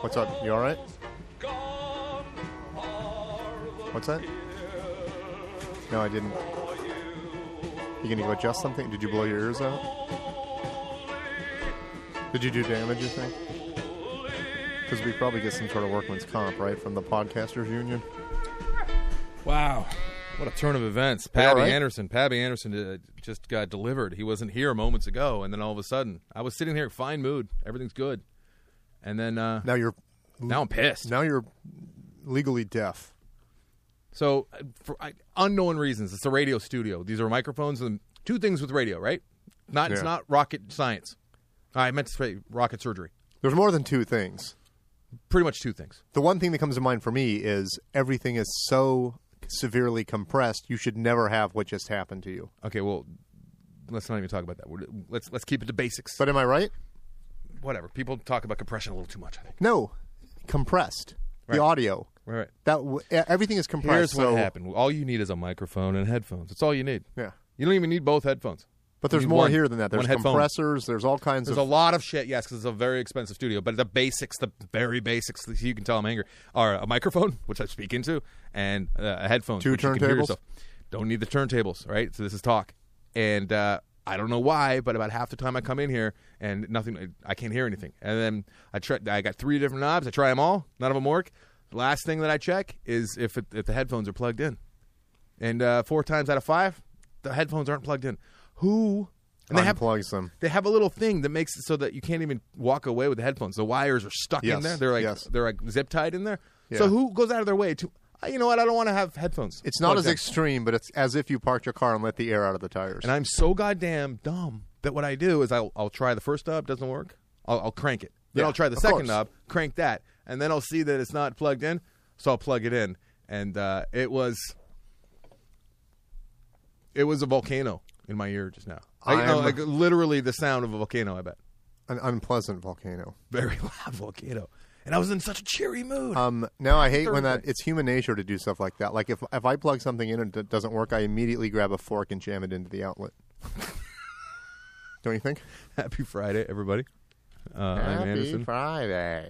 What's up? You all right? What's that? No, I didn't. You gonna go adjust something? Did you blow your ears out? Did you do damage, you think? Because we probably get some sort of workman's comp, right, from the Podcasters Union? Wow. What a turn of events. Pabby Anderson just got delivered. He wasn't here moments ago, and then all of a sudden, I was sitting here, fine mood. Everything's good. And then now I'm pissed. Now you're legally deaf. So, for unknown reasons, it's a radio studio. These are microphones and two things with radio, right? It's not rocket science. I meant to say rocket surgery. There's more than two things. Pretty much two things. The one thing that comes to mind for me is everything is so severely compressed, you should never have what just happened to you. Okay, well, let's not even talk about that. Let's keep it to basics. But am I right? Whatever. People talk about compression a little too much, I think. No. Compressed. Right. The audio. Right. Everything is compressed. Here's what happened. All you need is a microphone and headphones. That's all you need. Yeah. You don't even need both headphones. But there's more here than that. There's compressors. There's all kinds of... There's a lot of shit, yes, because it's a very expensive studio. But the basics, the very basics, you can tell I'm angry, are a microphone, which I speak into, and a headphone. Two turntables. Don't need the turntables, right? So this is talk. And I don't know why, but about half the time I come in here and I can't hear anything. And then I got 3 different knobs. I try them all. None of them work. The last thing that I check is if the headphones are plugged in. And 4 times out of 5, the headphones aren't plugged in. Who unplugs them? They have a little thing that makes it so that you can't even walk away with the headphones. The wires are stuck in there. They're like zip tied in there. Yeah. So who goes out of their way to? You know what? I don't want to have headphones. It's not as extreme, but it's as if you parked your car and let the air out of the tires. And I'm so goddamn dumb that what I do is I'll try the first knob, doesn't work. I'll crank it. Then I'll try the second knob, crank that, and then I'll see that it's not plugged in, so I'll plug it in. And it was a volcano in my ear just now. Like literally the sound of a volcano, I bet. An unpleasant volcano. Very loud volcano. And I was in such a cheery mood. Now I hate when it's human nature to do stuff like that. Like if I plug something in and it doesn't work, I immediately grab a fork and jam it into the outlet. Don't you think? Happy Friday, everybody. Happy Friday.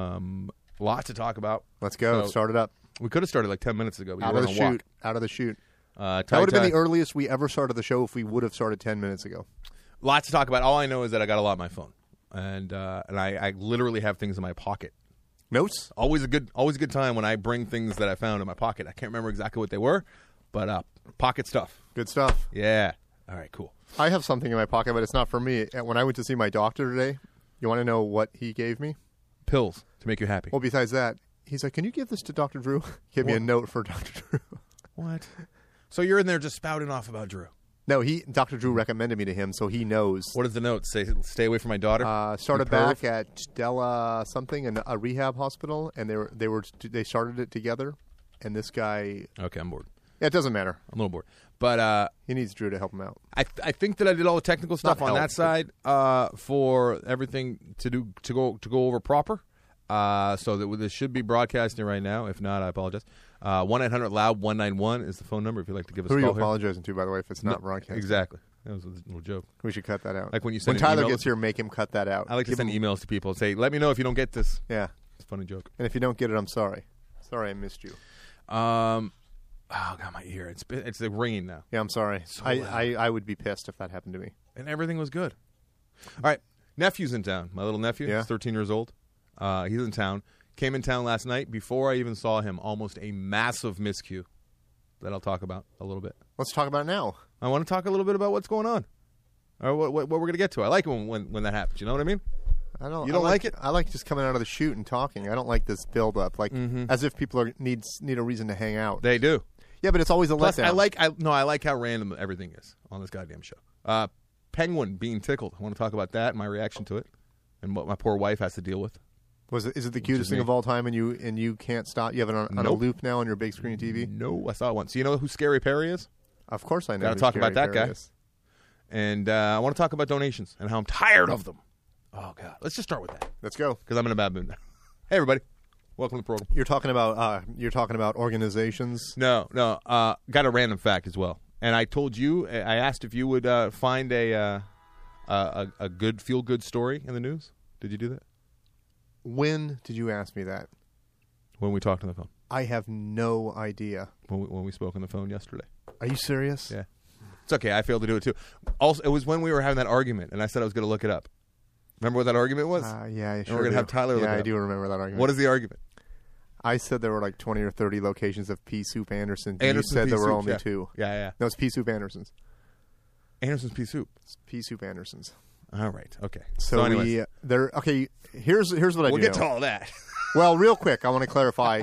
Lots to talk about. Let's go. Let's start it up. We could have started like 10 minutes ago. Out of the chute. That would have been the earliest we ever started the show if we would have started 10 minutes ago. Lots to talk about. All I know is that I got a lot on my phone. And I literally have things in my pocket. Notes? Always a good time when I bring things that I found in my pocket. I can't remember exactly what they were, but pocket stuff. Good stuff. Yeah. All right, cool. I have something in my pocket, but it's not for me. When I went to see my doctor today, you want to know what he gave me? Pills to make you happy. Well, besides that, he's like, can you give this to Dr. Drew? He gave me a note for Dr. Drew. What? So you're in there just spouting off about Drew? No, Dr. Drew recommended me to him, so he knows. What does the note say? Stay away from my daughter. Started back at Della something in a rehab hospital, and they started it together. And this guy. Okay, I'm bored. Yeah, it doesn't matter. I'm a little bored, but he needs Drew to help him out. I think that I did all the technical stuff on that side for everything to go over proper. So that this should be broadcasting right now. If not, I apologize. 1-800-LOUD-191 is the phone number if you'd like to give us a call. Who are you apologizing to, by the way, if it's not broadcasting? Exactly. That was a little joke. We should cut that out. Like when you send Tyler gets here, make him cut that out. I like to send emails to people and say, let me know if you don't get this. Yeah. It's a funny joke. And if you don't get it, I'm sorry. Sorry I missed you. Oh, God, my ear. It's ringing now. Yeah, I'm sorry. So I would be pissed if that happened to me. And everything was good. All right. Nephew's in town. My little nephew. Yeah. He's 13 years old. He's in town. Came in town last night. Before I even saw him, almost a massive miscue that I'll talk about a little bit. Let's talk about it now. I want to talk a little bit about what's going on. Or what we're going to get to. I like it when that happens. You know what I mean? I don't. You don't like it? I like just coming out of the chute and talking. I don't like this build up, like as if people need a reason to hang out. They do. Yeah, but it's always a letdown. I like how random everything is on this goddamn show. Penguin being tickled. I want to talk about that and my reaction to it, and what my poor wife has to deal with. Is it the cutest thing of all time, and you can't stop? You have it on a loop now on your big screen TV? No, I saw it once. So you know who Scary Perry is? Of course I know. Got to talk about that guy. And I want to talk about donations and how I'm tired of them. Oh, God. Let's just start with that. Let's go. Because I'm in a bad mood now. Hey, everybody. Welcome to the program. You're talking about organizations? No. Got a random fact as well. And I told you, I asked if you would find a good feel-good story in the news. Did you do that? When did you ask me that? When we talked on the phone. I have no idea. When we spoke on the phone yesterday. Are you serious? Yeah. It's okay. I failed to do it too. Also, it was when we were having that argument, and I said I was going to look it up. Remember what that argument was? Yeah, I sure we're going to have Tyler look it Yeah, up. I do remember that argument. What is the argument? I said there were like 20 or 30 locations of Pea Soup Anderson. You Anderson's said Pea there were Soup, only yeah. 2. Yeah. No, it's Pea Soup Anderson's. Anderson's Pea Soup. It's Pea Soup Anderson's. All right. Okay. So anyways, here's what I do we'll get know. to all that. Well, real quick, I want to clarify.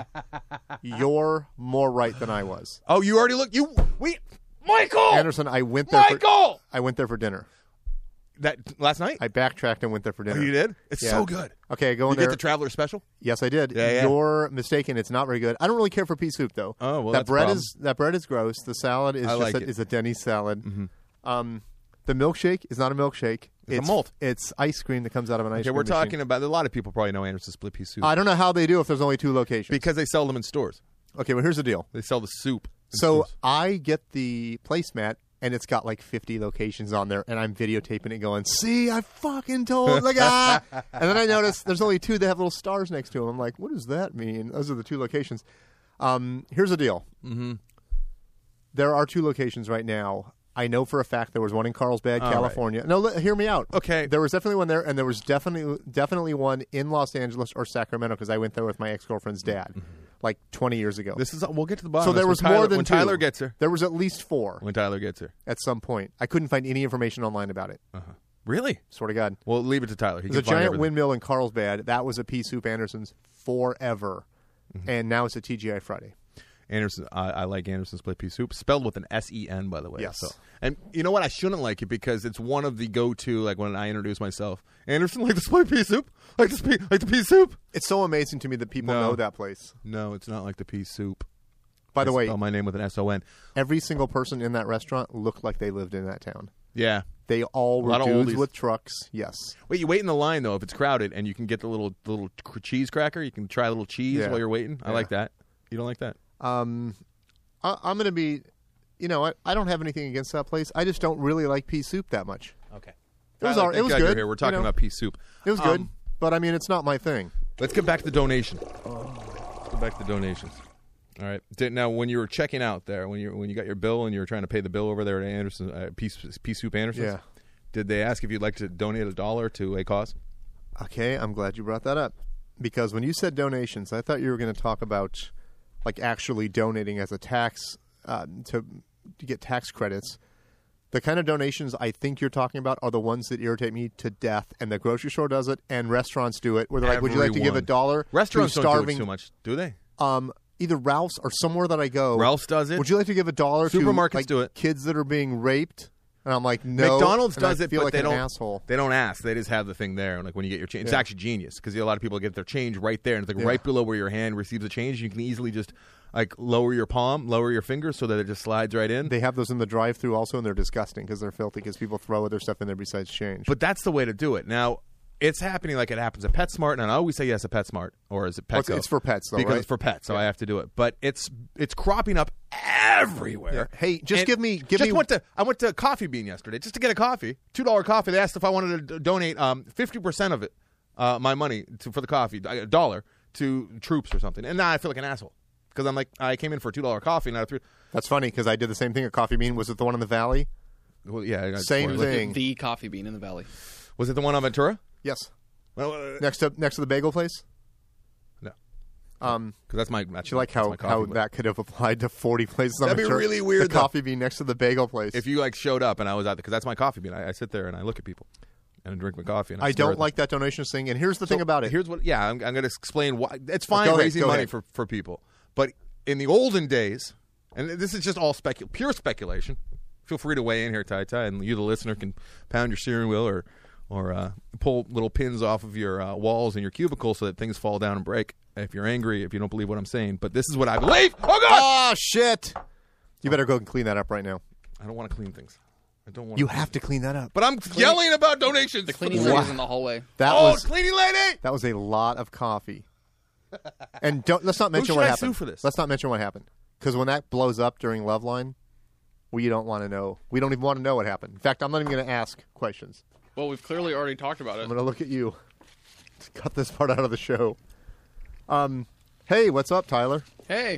You're more right than I was. Oh, you already looked. Michael Anderson, I went there. I went there for dinner. That last night? I backtracked and went there for dinner. Oh, you did? It's Yeah. so good. Okay, go in You there. get the Traveler Special? Yes, I did. Yeah. You're mistaken. It's not very good. I don't really care for pea soup though. Oh, well, that that's a bread problem. is bread is gross. The salad is I like it. is a Denny's salad. Mm-hmm. The milkshake is not a milkshake. It's a malt. It's ice cream that comes out of an ice Okay, cream we're machine. talking about a lot of people probably know Anderson's split pea soup I don't know how they do if there's only 2 locations. because they sell them in stores. Okay, well here's the deal. They sell the soup. in So stores. I get the placemat, and it's got like 50 locations on there, and I'm videotaping it going, see, I fucking told, like, ah. And then I notice there's only 2 that have little stars next to them. I'm like, what does that mean? Those are the 2 locations. Here's the deal. Mm-hmm. There are 2 locations right now. I know for a fact there was one in Carlsbad, All California. No, hear me out. Okay. There was definitely one there, and there was definitely one in Los Angeles or Sacramento because I went there with my ex-girlfriend's dad like 20 years ago. We'll get to the bottom. So of this there when was Tyler, more than when 2. Tyler gets her. There was at least 4 When Tyler gets her. at some point. I couldn't find any information online about it. Really? Swear to God. Well, leave it to Tyler. He There's a can find giant everything. windmill in Carlsbad. That was a Pea Soup Anderson's forever. And now it's a TGI Friday. Anderson, I like Anderson's split pea soup, spelled with an S-E-N, by the way. Yes. So, and you know what? I shouldn't like it because it's one of the go-to, like when I introduce myself. Anderson, like the split pea soup? Like the pea soup? It's so amazing to me that people No. know that place. No, it's not like the pea soup. By the way, spell my name with an S-O-N. every single person in that restaurant looked like they lived in that town. Yeah. They all were lot of dudes oldies. with trucks. Yes. Wait, you wait in the line, though, if it's crowded, and you can get the little cheese cracker. You can try a little cheese Yeah. while you're waiting. I Yeah. like that. You don't like that? I'm going to be, I don't have anything against that place. I just don't really like pea soup that much. Okay. It was Tyler, it was thank God you're good. Here. We're talking you know. about pea soup. It was good, but I mean, it's not my thing. Let's get back to the donation. Let's go back to donations. All right. Now, when you were checking out there, when you got your bill and you were trying to pay the bill over there at Anderson, Pea Soup Anderson's, Yeah. did they ask if you'd like to donate $1 to a cause? Okay, I'm glad you brought that up. Because when you said donations, I thought you were going to talk about like actually donating as a tax to get tax credits. The kind of donations I think you're talking about are the ones that irritate me to death, and the grocery store does it, and restaurants do it, where they're like, would you like to give Everyone. $1 Restaurants to don't do starving it too much, do they? either Ralph's or somewhere that I go. Ralph's does it. Would you like to give $1 Supermarkets to like, do it. kids that are being raped? And I'm like, no. McDonald's and I does it, feel but like they an don't. asshole. They don't ask. They just have the thing there. And like when you get your change, it's Yeah. actually genius because a lot of people get their change right there, and it's like Yeah. right below where your hand receives the change. You can easily just like lower your palm, lower your finger, so that it just slides right in. They have those in the drive-thru also, and they're disgusting because they're filthy because people throw other stuff in there besides change. But that's the way to do it. Now, it's happening like it happens at PetSmart, and I always say yes at PetSmart, or is it Well, Petco? it's for pets, though, because right? it's for pets, so I have to do it. But it's cropping up everywhere. Yeah. Hey, just And give me. I went to Coffee Bean yesterday just to get a coffee, $2 coffee. They asked if I wanted to donate 50% of it, my money for the coffee, $1 to troops or something. And now I feel like an asshole because I'm like, I came in for a $2 coffee, not a $3. That's funny because I did the same thing at Coffee Bean. Was it the one in the Valley? Well, yeah, Same thing. The Coffee Bean in the Valley. Was it the one on Ventura? Yes. Well, Next to the bagel place. no, Because because that's my. you like how that could have applied to 40 places. on That'd be Ventura. really weird, The though. Coffee Bean next to the bagel place. If you like showed up and I was out there, because that's my coffee bean. I sit there and I look at people and I drink my coffee. And I stare don't at them. like that donation thing. And here's the thing about it. Here's what. Yeah, I'm going to explain why. It's fine Go ahead, raising go money ahead. for people, but in the olden days, and this is just all pure speculation. Feel free to weigh in here, Ty, and you, the listener, can pound your steering wheel or pull little pins off of your walls in your cubicle so that things fall down and break. If you're angry, if you don't believe what I'm saying, but this is what I believe. Oh God! Oh shit! You better go and clean that up right now. I don't want to clean things. I don't want. You have to clean that up. But I'm yelling about donations. The cleaning lady's in the hallway. That Oh, was cleaning lady! that was a lot of coffee. And let's not mention should what I happened. sue for this? Let's not mention what happened because when that blows up during Loveline, we don't want to know. We don't even want to know what happened. In fact, I'm not even going to ask questions. Well, we've clearly already talked about I'm it. going to look at you. cut this part out of the show. Hey, what's up, Tyler? Hey.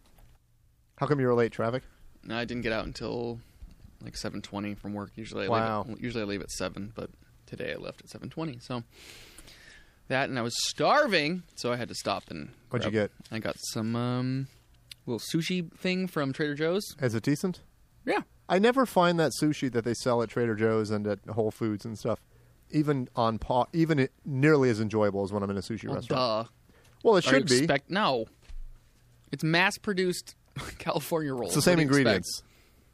How come you were late? Traffic? No, I didn't get out until like 7:20 from work. Usually I leave at 7, but today I left at 7:20. So that, and I was starving, so I had to stop and What'd you get? I got some little sushi thing from Trader Joe's. Is it decent? Yeah. I never find that sushi that they sell at Trader Joe's and at Whole Foods and stuff even nearly as enjoyable as when I'm in a sushi restaurant. Duh. Well, it should be. No. It's mass-produced California rolls. It's the same What do you ingredients. expect?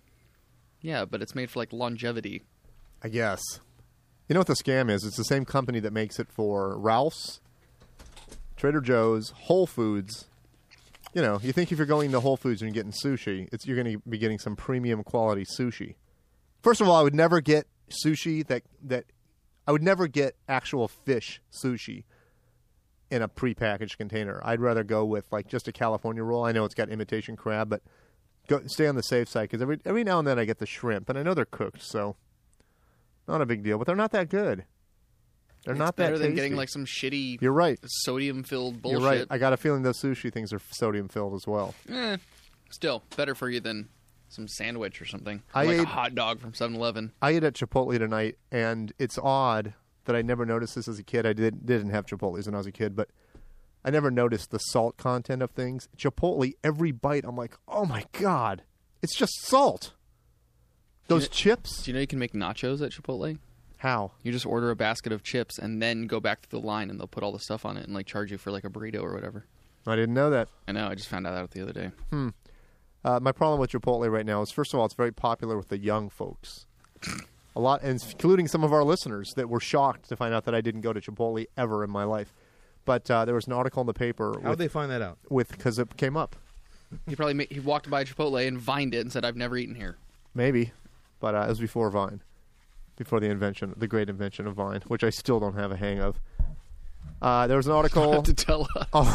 Yeah, but it's made for like longevity. I guess. You know what the scam is? It's the same company that makes it for Ralph's, Trader Joe's, Whole Foods. You know, you think if you're going to Whole Foods and you're getting sushi, you're going to be getting some premium quality sushi. First of all, I would never get sushi that I would never get actual fish sushi in a prepackaged container. I'd rather go with like just a California roll. I know it's got imitation crab, but stay on the safe side because every now and then I get the shrimp, and I know they're cooked, so not a big deal. But they're not that good. They're not that better tasty. than getting like some shitty You're right. sodium-filled bullshit. You're right. I got a feeling those sushi things are sodium filled as well. Still, better for you than some sandwich or something. I Like ate- a hot dog from 7-Eleven. I ate at Chipotle tonight, and it's odd that I never noticed this as a kid. I didn't have Chipotles when I was a kid, but I never noticed the salt content of things. Chipotle, every bite, I'm like, oh my God, it's just salt. Those chips? Do you know you can make nachos at Chipotle? How? You just order a basket of chips and then go back to the line and they'll put all the stuff on it and like charge you for like a burrito or whatever. I didn't know that. I know, I just found out the other day. My problem with Chipotle right now is, first of all, it's very popular with the young folks. A lot, including some of our listeners that were shocked to find out that I didn't go to Chipotle ever in my life. But there was an article in the paper How'd they find that out? because it came up. He walked by Chipotle and vined it and said, "I've never eaten here." Maybe, but it was before Vine, before the great invention of Vine, which I still don't have a hang of. There was an article, To tell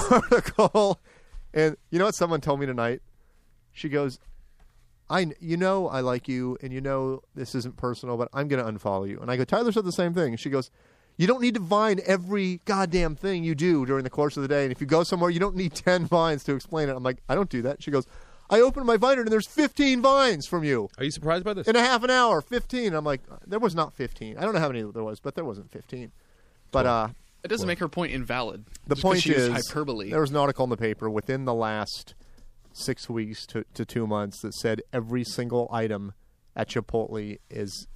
us. and you know what someone told me tonight? She goes, I like you, and this isn't personal, but I'm going to unfollow you. And I go, Tyler said the same thing. And she goes, you don't need to Vine every goddamn thing you do during the course of the day. And if you go somewhere, you don't need 10 Vines to explain it. I'm like, I don't do that. She goes, I opened my Viner, and there's 15 Vines from you. Are you surprised by this? In a half an hour, 15. I'm like, there was not 15. I don't know how many there was, but there wasn't 15. But It doesn't make her point invalid. the Just 'cause point she used is, hyperbole. there was an article in the paper within the last 6 weeks to 2 months that said every single item at Chipotle is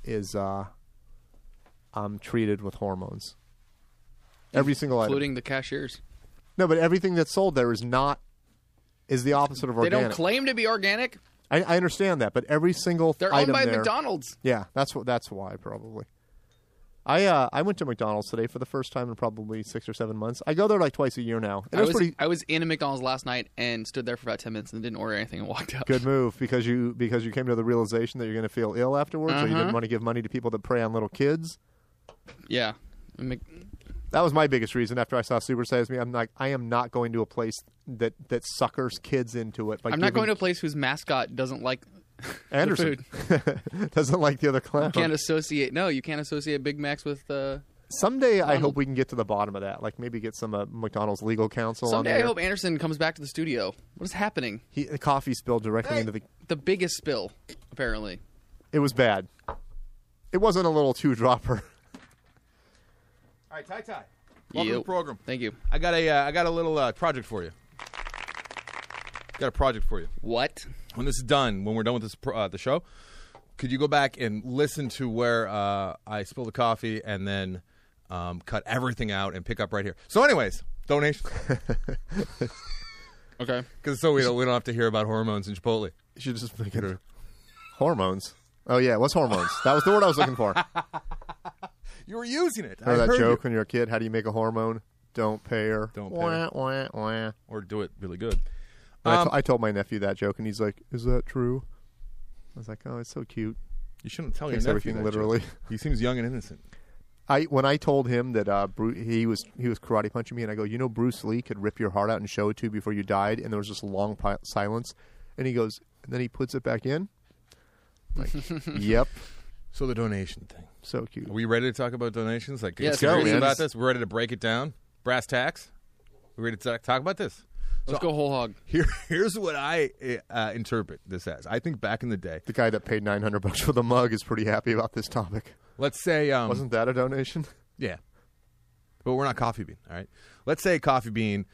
treated with hormones. Every single item. Including the cashiers. No, but everything that's sold there is the opposite of They organic. don't claim to be organic. I understand that, but every single They're owned item by there. McDonald's. Yeah, that's why probably. I went to McDonald's today for the first time in probably 6 or 7 months. I go there like twice a year now. And I was in a McDonald's last night and stood there for about 10 minutes and didn't order anything and walked out. good move because you came to the realization that you're going to feel ill afterwards, so you didn't want to give money to people that prey on little kids. Yeah. That was my biggest reason after I saw Super Size Me. I am not going to a place that suckers kids into it. I'm not going to a place whose mascot doesn't like Anderson. the food. Doesn't like the other clown. You can't associate Big Macs with Someday I Donald. hope we can get to the bottom of that. Like maybe get some McDonald's legal counsel on Someday there. I hope Anderson comes back to the studio. What is happening? The coffee spilled directly into the... The biggest spill, apparently. It was bad. It wasn't a little two-dropper. All right, Ty. Welcome to the program. Thank you. I got a little project for you. Got a project for you. What? When this is done, when we're done with this the show, could you go back and listen to where I spilled the coffee and then cut everything out and pick up right here? So, anyways, donation. Okay. Because so we don't have to hear about hormones in Chipotle. You should just make it hormones. Oh, yeah, what's hormones? That was the word I was looking for. You were using it. Remember I that heard joke you. when you're a kid? How do you make a hormone? Don't pay her. Don't pay wah, her. Wah, wah. Or do it really good. I told my nephew that joke, and he's like, is that true? I was like, oh, it's so cute. You shouldn't tell your Takes nephew everything that literally. joke. He seems young and innocent. When I told him that he was karate punching me, and I go, you know, Bruce Lee could rip your heart out and show it to you before you died, and there was just a long silence, and he goes, and then he puts it back in. I'm like, yep, So the donation thing. so cute. Are we ready to talk about donations? Like, Yes, serious man. about this? We're ready to break it down. brass tacks. We ready to talk about this? Let's go whole hog. Here's what I interpret this as. I think back in the day, The guy that paid $900 for the mug is pretty happy about this topic. let's say Wasn't that a donation? yeah, but we're not Coffee Bean. All right, let's say Coffee Bean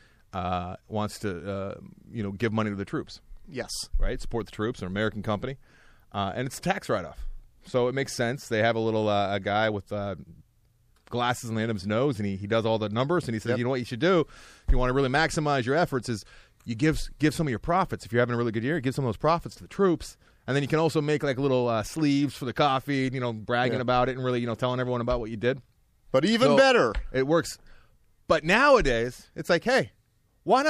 wants to give money to the troops. Yes. Right, support the troops, an American company, and it's a tax write-off. So it makes sense. They have a little a guy with glasses on the end of his nose, and he does all the numbers, and he says, Yep. you know what you should do if you want to really maximize your efforts is you give some of your profits. If you're having a really good year, give some of those profits to the troops, and then you can also make like little sleeves for the coffee, bragging about it and really, telling everyone about what you did. But even So, better. It works. But nowadays, it's like, hey, why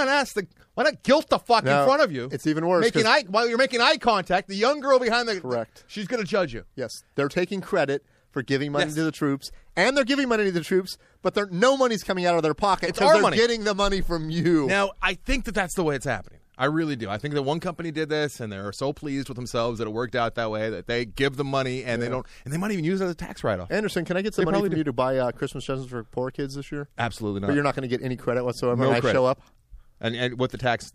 not guilt the fuck No, in front of you? it's even worse, 'cause- While you're making eye contact, the young girl behind the Correct. she's going to judge you. Yes. They're taking credit for giving money Yes. to the troops, and they're giving money to the troops, but no money's coming out of their pocket It's because our they're money. getting the money from you. Now, I think that's the way it's happening. I really do. I think that one company did this, and they're so pleased with themselves that it worked out that way that they give the money, and they might even use it as a tax write-off. Anderson, can I get some They money probably from do. you to buy Christmas presents for poor kids this year? Absolutely not. But you're not going to get any credit whatsoever No when I credit. show up? And with the tax,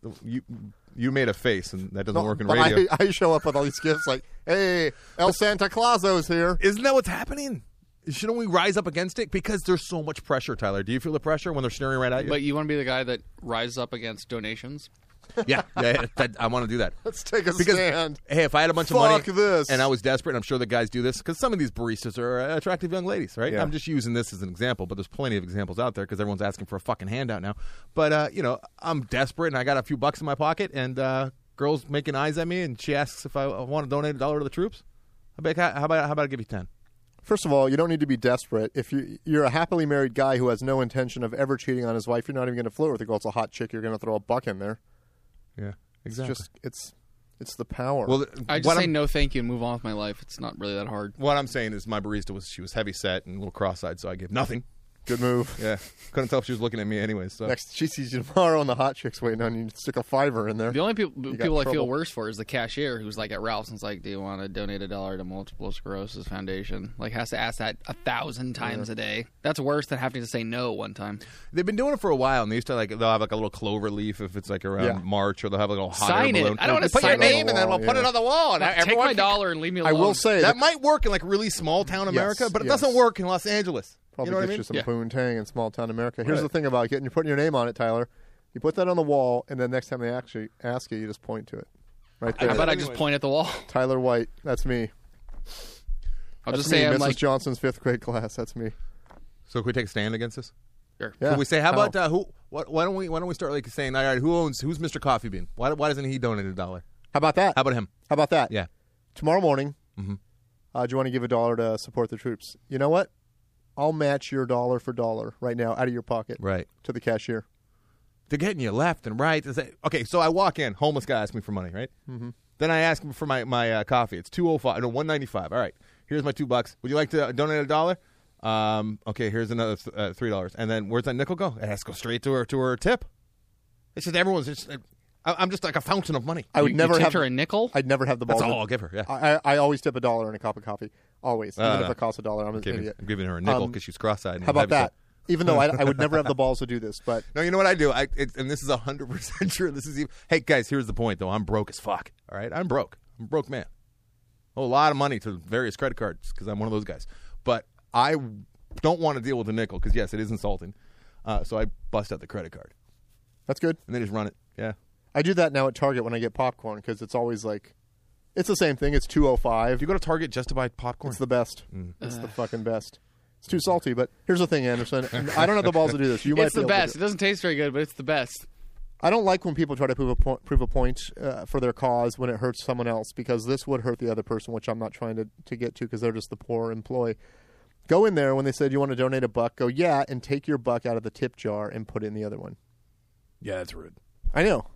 you made a face, and that doesn't No, work in but radio. I show up with all these gifts like, hey, El Santa Clauso's here. Isn't that what's happening? Shouldn't we rise up against it? Because there's so much pressure, Tyler. Do you feel the pressure when they're staring right at you? But you want to be the guy that rises up against donations? yeah, I want to do that. Let's take a Because, stand. hey, if I had a bunch of Fuck money this. and I was desperate, and I'm sure the guys do this, because some of these baristas are attractive young ladies, right? Yeah. I'm just using this as an example, but there's plenty of examples out there because everyone's asking for a fucking handout now. But, I'm desperate, and I got a few bucks in my pocket, and girl's making eyes at me, and she asks if I want to donate $1 to the troops. How about I give you 10? First of all, you don't need to be desperate. If you're a happily married guy who has no intention of ever cheating on his wife, you're not even going to flirt with a girl. It's a hot chick. You're going to throw a buck in there. Yeah, It's exactly. just it's the power. Well, I just say no thank you and move on with my life. It's not really that hard. What I'm saying is my barista was heavy set and a little cross-eyed, so I give nothing. Good move. Yeah, couldn't tell if she was looking at me anyway. So Next, she sees you tomorrow, and the hot chick's waiting on you. Stick a $5 in there. The only people got I feel trouble. worse for is the cashier who's like at Ralph's and is like, "Do you want to donate $1 to Multiple Sclerosis Foundation?" Like has to ask that 1,000 times a day. That's worse than having to say no one time. they've been doing it for a while, and they used to they'll have like a little clover leaf if it's like around Yeah. March, or they'll have a little hot Sign air it. balloon. I don't want to put your sign it on name, the and then wall, we'll put it yeah. on the wall. And Take everyone my can- dollar and leave me I alone. will say That might work in like really small town America, but it yes. doesn't work in Los Angeles. Probably you know what I get mean? you some Yeah. poontang in small town America. Here's Right. the thing about you're putting your name on it, Tyler. You put that on the wall, and then next time they actually ask you, you just point to it. Right there. How about I Anyways. just point at the wall? Tyler White. That's me. I'll That's just me. say I'm Mrs. like, Johnson's 5th grade class. That's me. So can we take a stand against this? sure. Yeah. Can we say how How? about who? Why don't we start like saying, all right, who's Mr. Coffee Bean? Why doesn't he donate $1? How about that? How about him? How about that? Yeah. Tomorrow morning, Mhm. Do you want to give $1 to support the troops? You know what? I'll match your dollar for dollar right now out of your pocket Right. to the cashier. They're getting you left and right. Okay, so I walk in, homeless guy asks me for money, right? Mm-hmm. Then I ask him for my coffee. It's $1.95. All right, here's my $2. Would you like to donate $1? Okay, here's another $3. And then where's that nickel go? It has to go straight to her tip. It's just everyone's just. I'm just like a fountain of money. I would You never tipped have her a nickel? I'd never have the balls. That's all I'll give her. Yeah. I always tip $1 in a cup of coffee. Always, even if it costs $1. I'm an idiot. I'm giving her a nickel because she's cross-eyed. and How about heavy that? set. Even though I would never have the balls to do this, but No, you know what I do? And this is 100% true. This is even, hey guys, here's the point though. I'm broke as fuck. All right, I'm broke. I'm a broke man. Owe a lot of money to various credit cards because I'm one of those guys. But I don't want to deal with a nickel because yes, it is insulting. So I bust out the credit card that's good. and they just run it. Yeah. I do that now at Target when I get popcorn because it's always like, it's the same thing. It's $2.05. Do you go to Target just to buy popcorn? It's the best. It's the fucking best. It's too salty, but here's the thing, Anderson. I don't have the balls to do this. You might It's be the able to best. do It doesn't taste very good, but it's the best. I don't like when people try to prove a point for their cause when it hurts someone else because this would hurt the other person, which I'm not trying to get to because they're just the poor employee. Go in there when they said you want to donate $1. Go, yeah, and take your $1 out of the tip jar and put it in the other one. Yeah, that's rude. I know.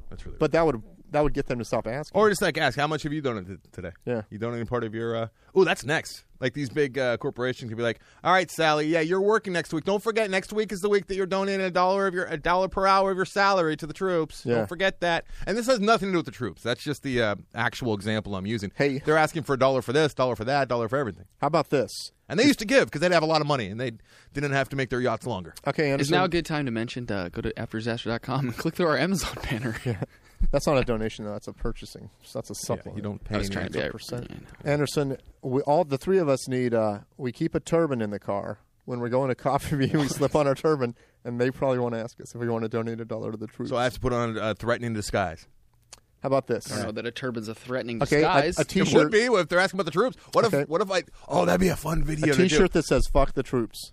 That's really But that would get them to stop asking. Or just like ask, how much have you donated today? Yeah. You donating part of your... Oh, that's next. Like these big corporations could be like, all right, Sally, yeah, you're working next week. Don't forget, next week is the week that you're donating $1 per hour of your salary to the troops. Yeah. Don't forget that. And this has nothing to do with the troops. That's just the actual example I'm using. Hey. They're asking for $1 for this, $1 for that, $1 for everything. How about this? And they used to give because they'd have a lot of money and they didn't have to make their yachts longer. Okay, Anderson. Is now a good time to mention go to afterdisaster.com and click through our Amazon banner. Yeah. That's not a donation, though. That's a purchasing. So that's a supplement. You don't I pay was any trying to percent. Anderson, all the three of us need. We keep a turban in the car. When we're going to Coffee Bean, we slip on our turban, and they probably want to ask us if we want to donate $1 to the troops. So I have to put on a threatening disguise. How about this? I don't know that a turban's a threatening Okay, disguise. a It T-shirt. would be if they're asking about the troops. What if I... Oh, that'd be a fun video A to do. T-shirt that says "Fuck the troops."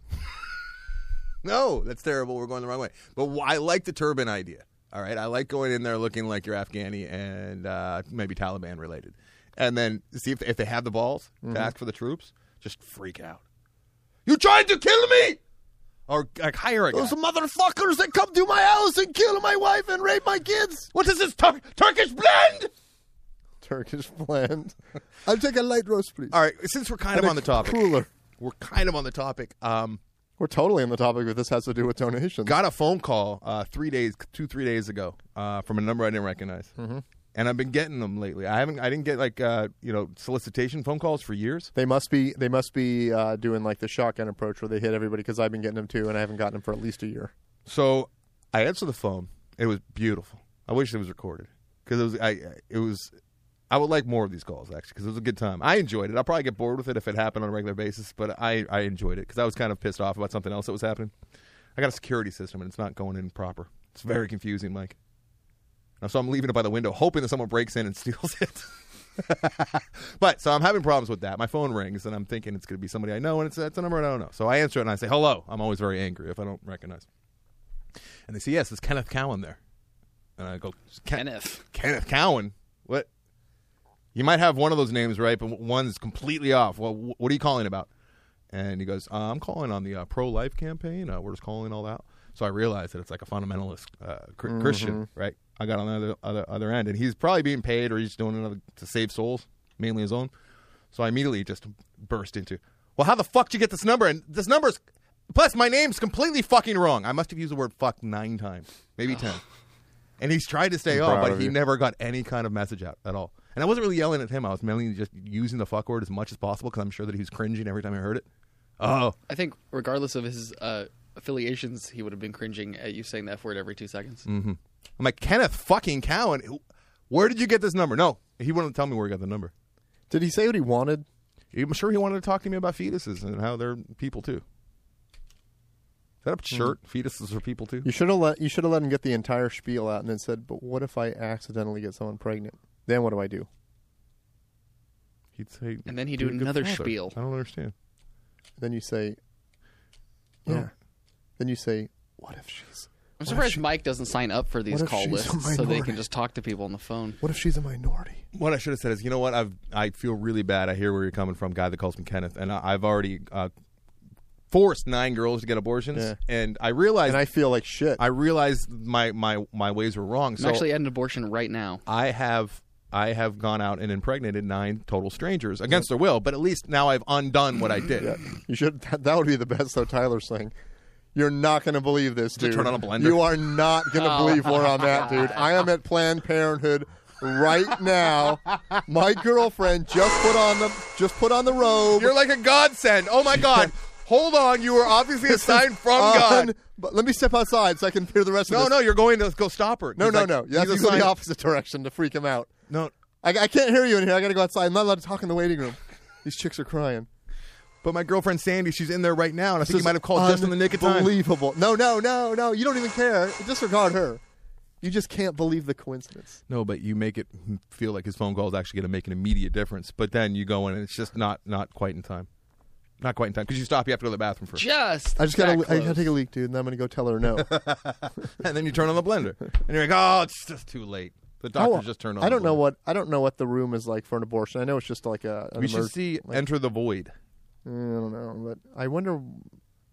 No, that's terrible. We're going the wrong way. But I like the turban idea. All right, I like going in there looking like you're Afghani and maybe Taliban related, and then see if they have the balls to ask for the troops. Just freak out. You tried to kill me, or like hire a guy. Those motherfuckers that come to my house and kill my wife and rape my kids. What is this Turkish blend? Turkish blend. I'll take a light roast, please. All right, since we're kind of on the topic, Cooler. we're kind of on the topic. We're totally on the topic, but this has to do with donations. Got a phone call 3 days ago from a number I didn't recognize, and I've been getting them lately. I didn't get like solicitation phone calls for years. They must be doing like the shotgun approach where they hit everybody, because I've been getting them too, and I haven't gotten them for at least a year. So I answered the phone. It was beautiful. I wish it was recorded because I would like more of these calls, actually, because it was a good time. I enjoyed it. I'll probably get bored with it if it happened on a regular basis, but I enjoyed it because I was kind of pissed off about something else that was happening. I got a security system, and it's not going in proper. It's very confusing, Mike. So I'm leaving it by the window, hoping that someone breaks in and steals it. But so I'm having problems with that. My phone rings, and I'm thinking it's going to be somebody I know, and it's a number I don't know. So I answer it, and I say, hello. I'm always very angry if I don't recognize. And they say, yes, it's Kenneth Cowan there. And I go, Kenneth Cowan? What? You might have one of those names right, but one's completely off. Well, what are you calling about? And he goes, I'm calling on the pro-life campaign. We're just calling all that. So I realized that it's like a fundamentalist Christian, right? I got on the other end. And he's probably being paid, or he's doing another to save souls, mainly his own. So I immediately just burst into, well, how the fuck did you get this number? And this number's, plus my name's completely fucking wrong. I must have used the word fuck 9 times, maybe 10. And he's tried to stay on, but he never got any kind of message out at all. And I wasn't really yelling at him. I was mainly just using the fuck word as much as possible because I'm sure that he was cringing every time I heard it. Oh. I think regardless of his affiliations, he would have been cringing at you saying that F word every 2 seconds. Mm-hmm. I'm like, Kenneth fucking Cowan, where did you get this number? No, he wouldn't tell me where he got the number. Did he say what he wanted? I'm sure he wanted to talk to me about fetuses and how they're people too. Is that a shirt? Fetuses are people too? You should have let him get the entire spiel out and then said, but what if I accidentally get someone pregnant? Then what do I do? He'd say, and then he'd do another spiel. I don't understand. Then you say, yeah. Then you say, what if she's... I'm surprised Mike doesn't sign up for these call lists so they can just talk to people on the phone. What if she's a minority? What I should have said is, you know what? I feel really bad. I hear where you're coming from, guy that calls me Kenneth. And I've already forced 9 girls to get abortions. Yeah. And I realized... And I feel like shit. I realized my ways were wrong. I'm actually at an abortion right now. I have gone out and impregnated 9 total strangers against their will, but at least now I've undone what I did. Yeah. You should. That would be the best, though, Tyler's saying. You're not going to believe this, dude. Turn on a blender. You are not going to believe where I'm at, dude. I am at Planned Parenthood right now. My girlfriend just put on the robe. You're like a godsend. Oh my God. Hold on. You were obviously a sign from God. But let me step outside so I can hear the rest of this. No, you're going to go stop her. No. You have to go the opposite direction to freak him out. No. I can't hear you in here. I got to go outside. I'm not allowed to talk in the waiting room. These chicks are crying. But my girlfriend Sandy, she's in there right now, and I think you might have called just in the nick of time. Unbelievable. No. You don't even care. Disregard her. You just can't believe the coincidence. No, but you make it feel like his phone call is actually going to make an immediate difference. But then you go in, and it's just not quite in time. Not quite in time. Because you stop, you have to go to the bathroom first. I got to take a leak, dude, and I'm going to go tell her no. And then you turn on the blender. And you're like, oh, it's just too late. The doctor just turned on I don't know what the room is like for an abortion. I know it's just like we should see Enter the Void. I don't know, but I wonder.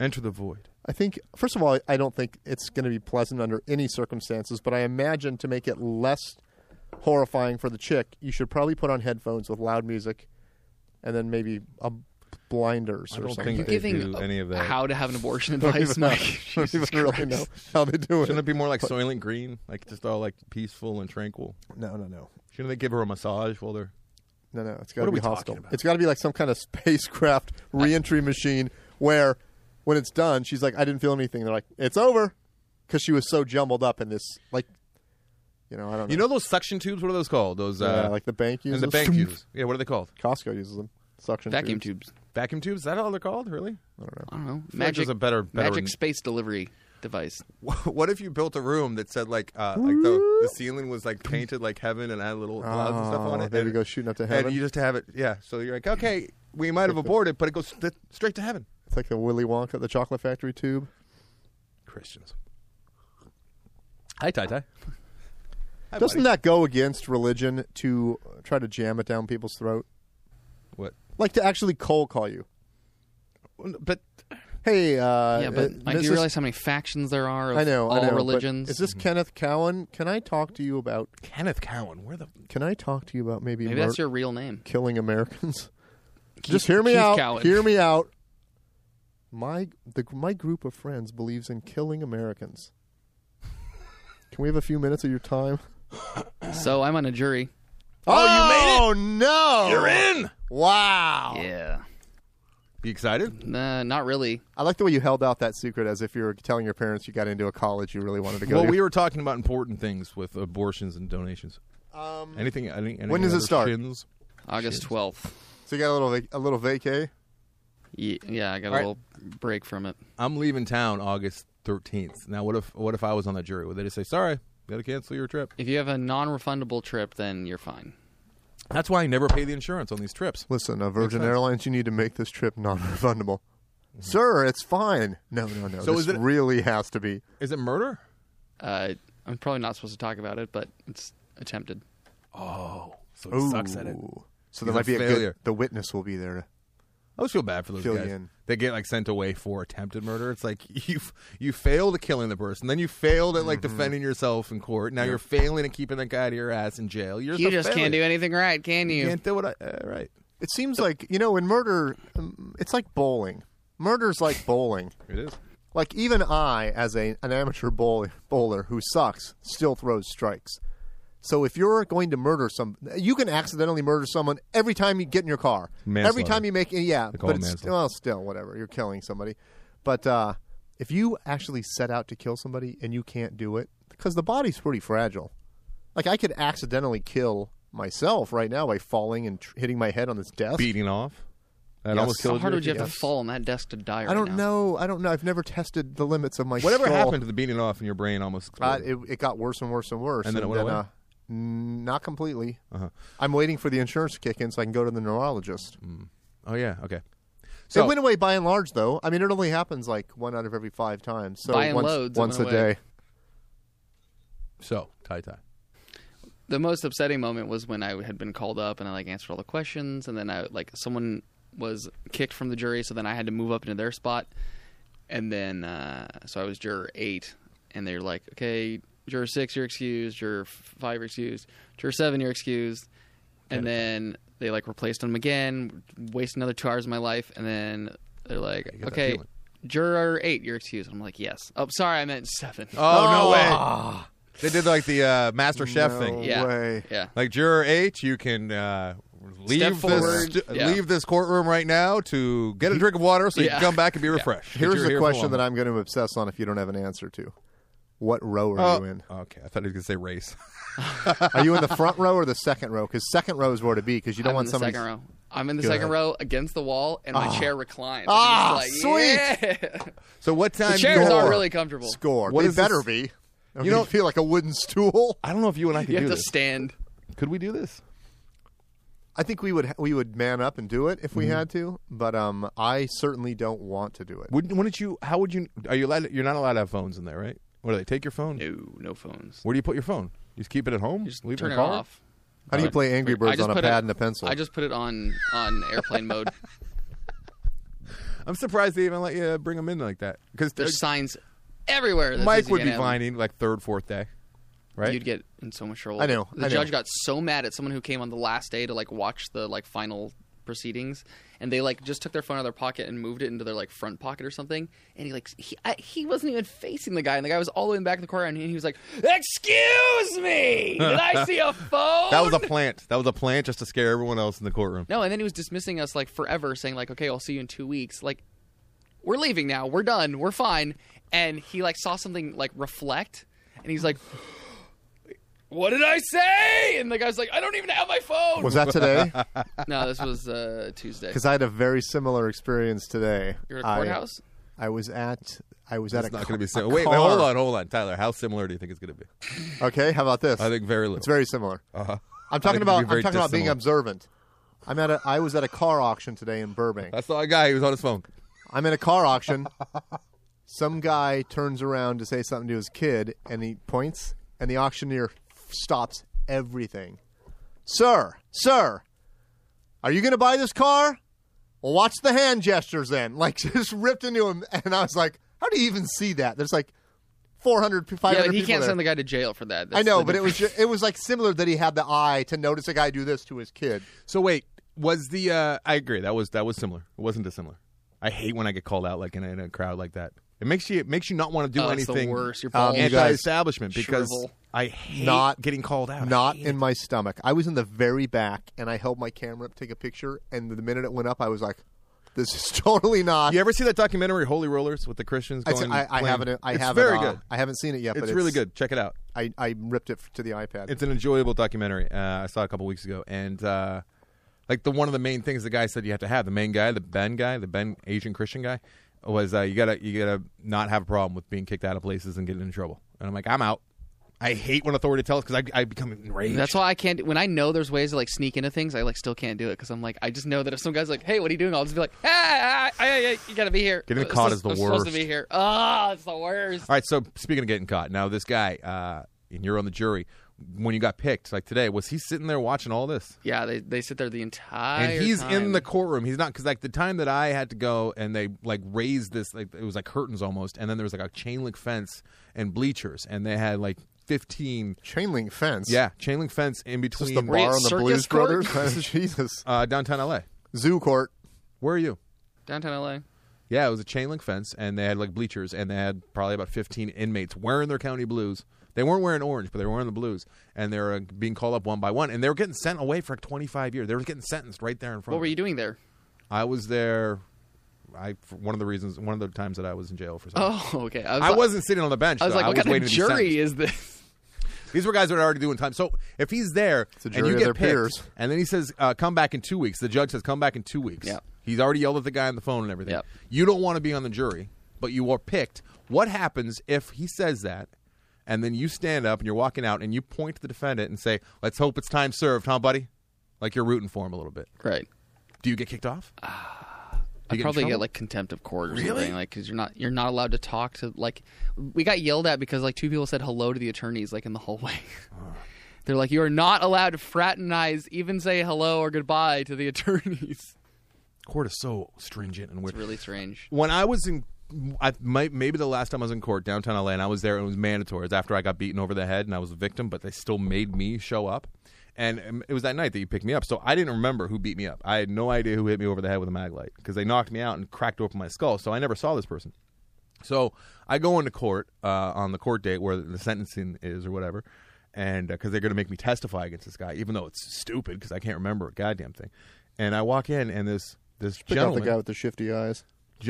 Enter the void. I think, first of all, I don't think it's going to be pleasant under any circumstances, but I imagine to make it less horrifying for the chick, you should probably put on headphones with loud music and then maybe a blinders or something. You're they giving do any of that. how to have an abortion I don't advice, even know. Mike. I don't even really know how they do it. Shouldn't it be more like Soylent Green? Like just all like peaceful and tranquil? No. Shouldn't they give her a massage while they're... No. It's got What to are be we talking hostile. about? It's got to be like some kind of spacecraft reentry machine where when it's done, she's like, I didn't feel anything. They're like, it's over. Because she was so jumbled up in this, like, I don't know. You know those suction tubes? What are those called? Those like the bank uses. and the bank uses. Yeah, what are they called? Costco uses them. Suction Vacuum tubes. Vacuum tubes? Is that all they're called? Really? I don't know. I don't know. I feel like Magic there's a better magic space delivery device. What if you built a room that said like the ceiling was like painted like heaven and had little clouds and stuff on it? There and we go, shooting up to heaven. And you just have it, yeah. So you're like, okay, we might have aborted, but it goes straight to heaven. It's like the Willy Wonka, the chocolate factory tube. Christians. Hi, Tai Tai. Hi, Doesn't buddy. that go against religion to try to jam it down people's throat? What? Like to actually cold call you. But Hey, Yeah, but Mike, do you Mrs. realize how many factions there are of I know, all but religions? Is this Kenneth Cowan? Can I talk to you about? Kenneth Cowan, where the... Can I talk to you about maybe Maybe that's your real name. killing Americans? Keith- Just hear me Keith out. Cowan. Hear me out. My group of friends believes in killing Americans. Can we have a few minutes of your time? So I'm on a jury. Oh, you made it! Oh no! You're in! Wow. Yeah. You excited? Nah, not really. I like the way you held out that secret as if you were telling your parents you got into a college you really wanted to go Well, to. we were talking about important things with abortions and donations. Anything when does it other start? shins? August 12th. So you got a little vacay? Yeah, I got a All right. little break from it. I'm leaving town August 13th. Now, what if I was on the jury? Would they just say, sorry, got to cancel your trip? If you have a non-refundable trip, then you're fine. That's why I never pay the insurance on these trips. Listen, Virgin Makes sense. Airlines, you need to make this trip non-refundable. Sir, it's fine. No. So this is it- really has to be. Is it murder? I'm probably not supposed to talk about it, but it's attempted. Oh, so he sucks at it. Ooh. So He's there might a be failure. the witness will be there to I always feel bad for those fill guys. you in. They get like sent away for attempted murder. It's like you failed at killing the person, then you failed at like defending yourself in court. Now you're failing at keeping that guy to your ass in jail. You're You a just failure. can't do anything right, can You you? can't do what right. It seems like, in murder, it's like bowling. Murder's like bowling. It is. Like even I, as an amateur bowler who sucks, still throws strikes. So if you're going to murder you can accidentally murder someone every time you get in your car. Manslaughter. Every time you make, call but it it's manslaughter. still whatever. You're killing somebody. But if you actually set out to kill somebody and you can't do it, because the body's pretty fragile. Like I could accidentally kill myself right now by falling and hitting my head on this desk. Beating off. That Yes. almost How killed hard you. would you have Yes. to fall on that desk to die right I don't now? know. I've never tested the limits of my Whatever skull. happened to the beating off in your brain almost exploded. It got worse and worse and worse. And then it went away? Not completely. Uh-huh. I'm waiting for the insurance to kick in so I can go to the neurologist. Oh yeah, okay. So It went away by and large, though. I mean, it only happens like 1 out of every 5 times. So By and once, loads, it once a went away. day. so Tai. The most upsetting moment was when I had been called up and I answered all the questions, and then someone was kicked from the jury, so then I had to move up into their spot, and then so I was juror 8, and they're like, okay, juror 6, you're excused, juror 5, you're excused, juror 7, you're excused, and then they replaced them again, waste another 2 hours of my life, and then they're like, get that okay, feeling. juror 8, you're excused. I'm like, yes. Oh, sorry, I meant 7. Oh, no way. They did like the Master Chef No thing. Yeah. way. Yeah. Like juror 8, you can leave forward. Yeah. leave this courtroom right now to get a drink of water so you Yeah. can come back and be refreshed. Here's the question that I'm going to obsess on if you don't have an answer to. What row are you in? Okay, I thought he was going to say race. Are you in the front row or the second row? Because second row is where to be because you don't I'm want in the somebody. second row. I'm in the Go second ahead. row against the wall, and my chair reclines. Ah, I'm just sweet. Yeah. So what time The do you chairs go? are really comfortable. Score. What They is this- better be. You don't feel like a wooden stool. I don't know if you and I could You do have to this. stand. Could we do this? I think we would man up and do it if we had to, but I certainly don't want to do it. Wouldn't you? How would you? Are you allowed? You're not allowed to have phones in there, right? What do they take your phone? No phones. Where do you put your phone? You just keep it at home. Just Leave turn it it in the car? off. How do you play Angry I Birds just on a put pad it- and a pencil? I just put it on airplane mode. I'm surprised they even let you bring them in like that. Because There's signs everywhere. that Mike says you would be can't have them. vining like third, fourth day, right? You'd get in so much trouble. I know, The I know. judge got so mad at someone who came on the last day to like watch the like final proceedings, and they like just took their phone out of their pocket and moved it into their like front pocket or something. And he wasn't even facing the guy, and the guy was all the way in the back of the corner, and he was like, "Excuse me, did I see a phone?" That was a plant. That was a plant just to scare everyone else in the courtroom. No, and then he was dismissing us like forever, saying like, "Okay, I'll see you in 2 weeks." Like, we're leaving now. We're done. We're fine. And he like saw something like reflect, and he's like, "What did I say?" And the guy's like, "I don't even have my phone." Was that today? No, this was Tuesday. Because I had a very similar experience today. You're at a courthouse? I was at It's a not going to be a similar. Wait, car. hold on, Tyler. How similar do you think it's going to be? Okay, how about this? I think very little. It's very similar. Uh-huh. I'm talking I think it'd be about very being dissimilar. observant. I was at a car auction today in Burbank. I saw a guy who was on his phone. I'm at a car auction. Some guy turns around to say something to his kid, and he points, and the auctioneer stops everything. Sir, are you going to buy this car? Well, watch the hand gestures then. Like, just ripped into him, and I was like, how do you even see that? There's like 400, 500 Yeah, but he people can't there. send the guy to jail for that. I That's know, the but it was difference. it was like similar that he had the eye to notice a guy do this to his kid. So wait, was the? I agree. That was similar. It wasn't dissimilar. I hate when I get called out like in a crowd like that. It makes you not want to do It's the anything worst. You're You guys- anti-establishment because shrivel. I hate Not- getting called out. Not in my stomach. I was in the very back, and I held my camera up to take a picture, and the minute it went up, I was like, this is totally not. You ever see that documentary Holy Rollers with the Christians I going? haven't. I It's haven't. very good. I haven't seen it yet, but It's really good. Check it out. I ripped it to the iPad. It's an enjoyable documentary. I saw it a couple weeks ago, and like one of the main things the guy said you have to have, the main guy, the Ben Asian Christian guy, was you gotta not have a problem with being kicked out of places and getting in trouble. And I'm like, I'm out. I hate when authority tells because I become enraged. That's why I can't. When I know there's ways to like sneak into things, I like still can't do it because I'm like, I just know that if some guy's like, "Hey, what are you doing?" I'll just be like, "Hey, you gotta be here." Getting caught is the I'm supposed worst. to be here. Oh, it's the worst. All right, so speaking of getting caught, now this guy, and you're on the jury. When you got picked, like today, was he sitting there watching all this? Yeah, they sit there the entire And he's time. in the courtroom. He's not because like the time that I had to go and they like raised this, like it was like curtains almost, and then there was like a chain link fence and bleachers, and they had like 15 Chain link fence. chain link fence in Is this between the Were you bar at on the Circus Blues Court? Brothers? Jesus. downtown LA. Zoo court. Where are you? downtown LA. Yeah, it was a chain link fence, and they had like bleachers, and they had probably about 15 inmates wearing their county blues. They weren't wearing orange, but they were wearing the blues, and they were being called up one by one, and they were getting sent away for like 25 years. They were getting sentenced right there in front. What of were me. you doing there? I was there. For one of the times that I was in jail for something. Oh, okay. I wasn't sitting on the bench. I was though. like, what kind waiting of to be jury sentenced. is this? These were guys that were already doing time. So if he's there a and jury you of get their picked, peers. and then he says, "Come back in 2 weeks," the judge says, "Come back in 2 weeks." Yep. He's already yelled at the guy on the phone and everything. Yep. You don't want to be on the jury, but you are picked. What happens if he says that, and then you stand up and you're walking out and you point to the defendant and say, "Let's hope it's time served, huh, buddy?" Like you're rooting for him a little bit. Right. Do you get kicked off? I'd in probably trouble? get like contempt of court or Really? something, like because you're not allowed to talk to like. We got yelled at because like 2 people said hello to the attorneys like in the hallway. They're like, you are not allowed to fraternize, even say hello or goodbye to the attorneys. Court is so stringent and weird. It's really strange. When I was in, maybe the last time I was in court, downtown LA, and I was there, and it was mandatory. It was after I got beaten over the head, and I was a victim, but they still made me show up. And it was that night that you picked me up, so I didn't remember who beat me up. I had no idea who hit me over the head with a mag light because they knocked me out and cracked open my skull, so I never saw this person. So I go into court on the court date where the sentencing is or whatever, and because they're going to make me testify against this guy, even though it's stupid because I can't remember a goddamn thing. And I walk in, and this Pick out the gentleman guy with the shifty eyes.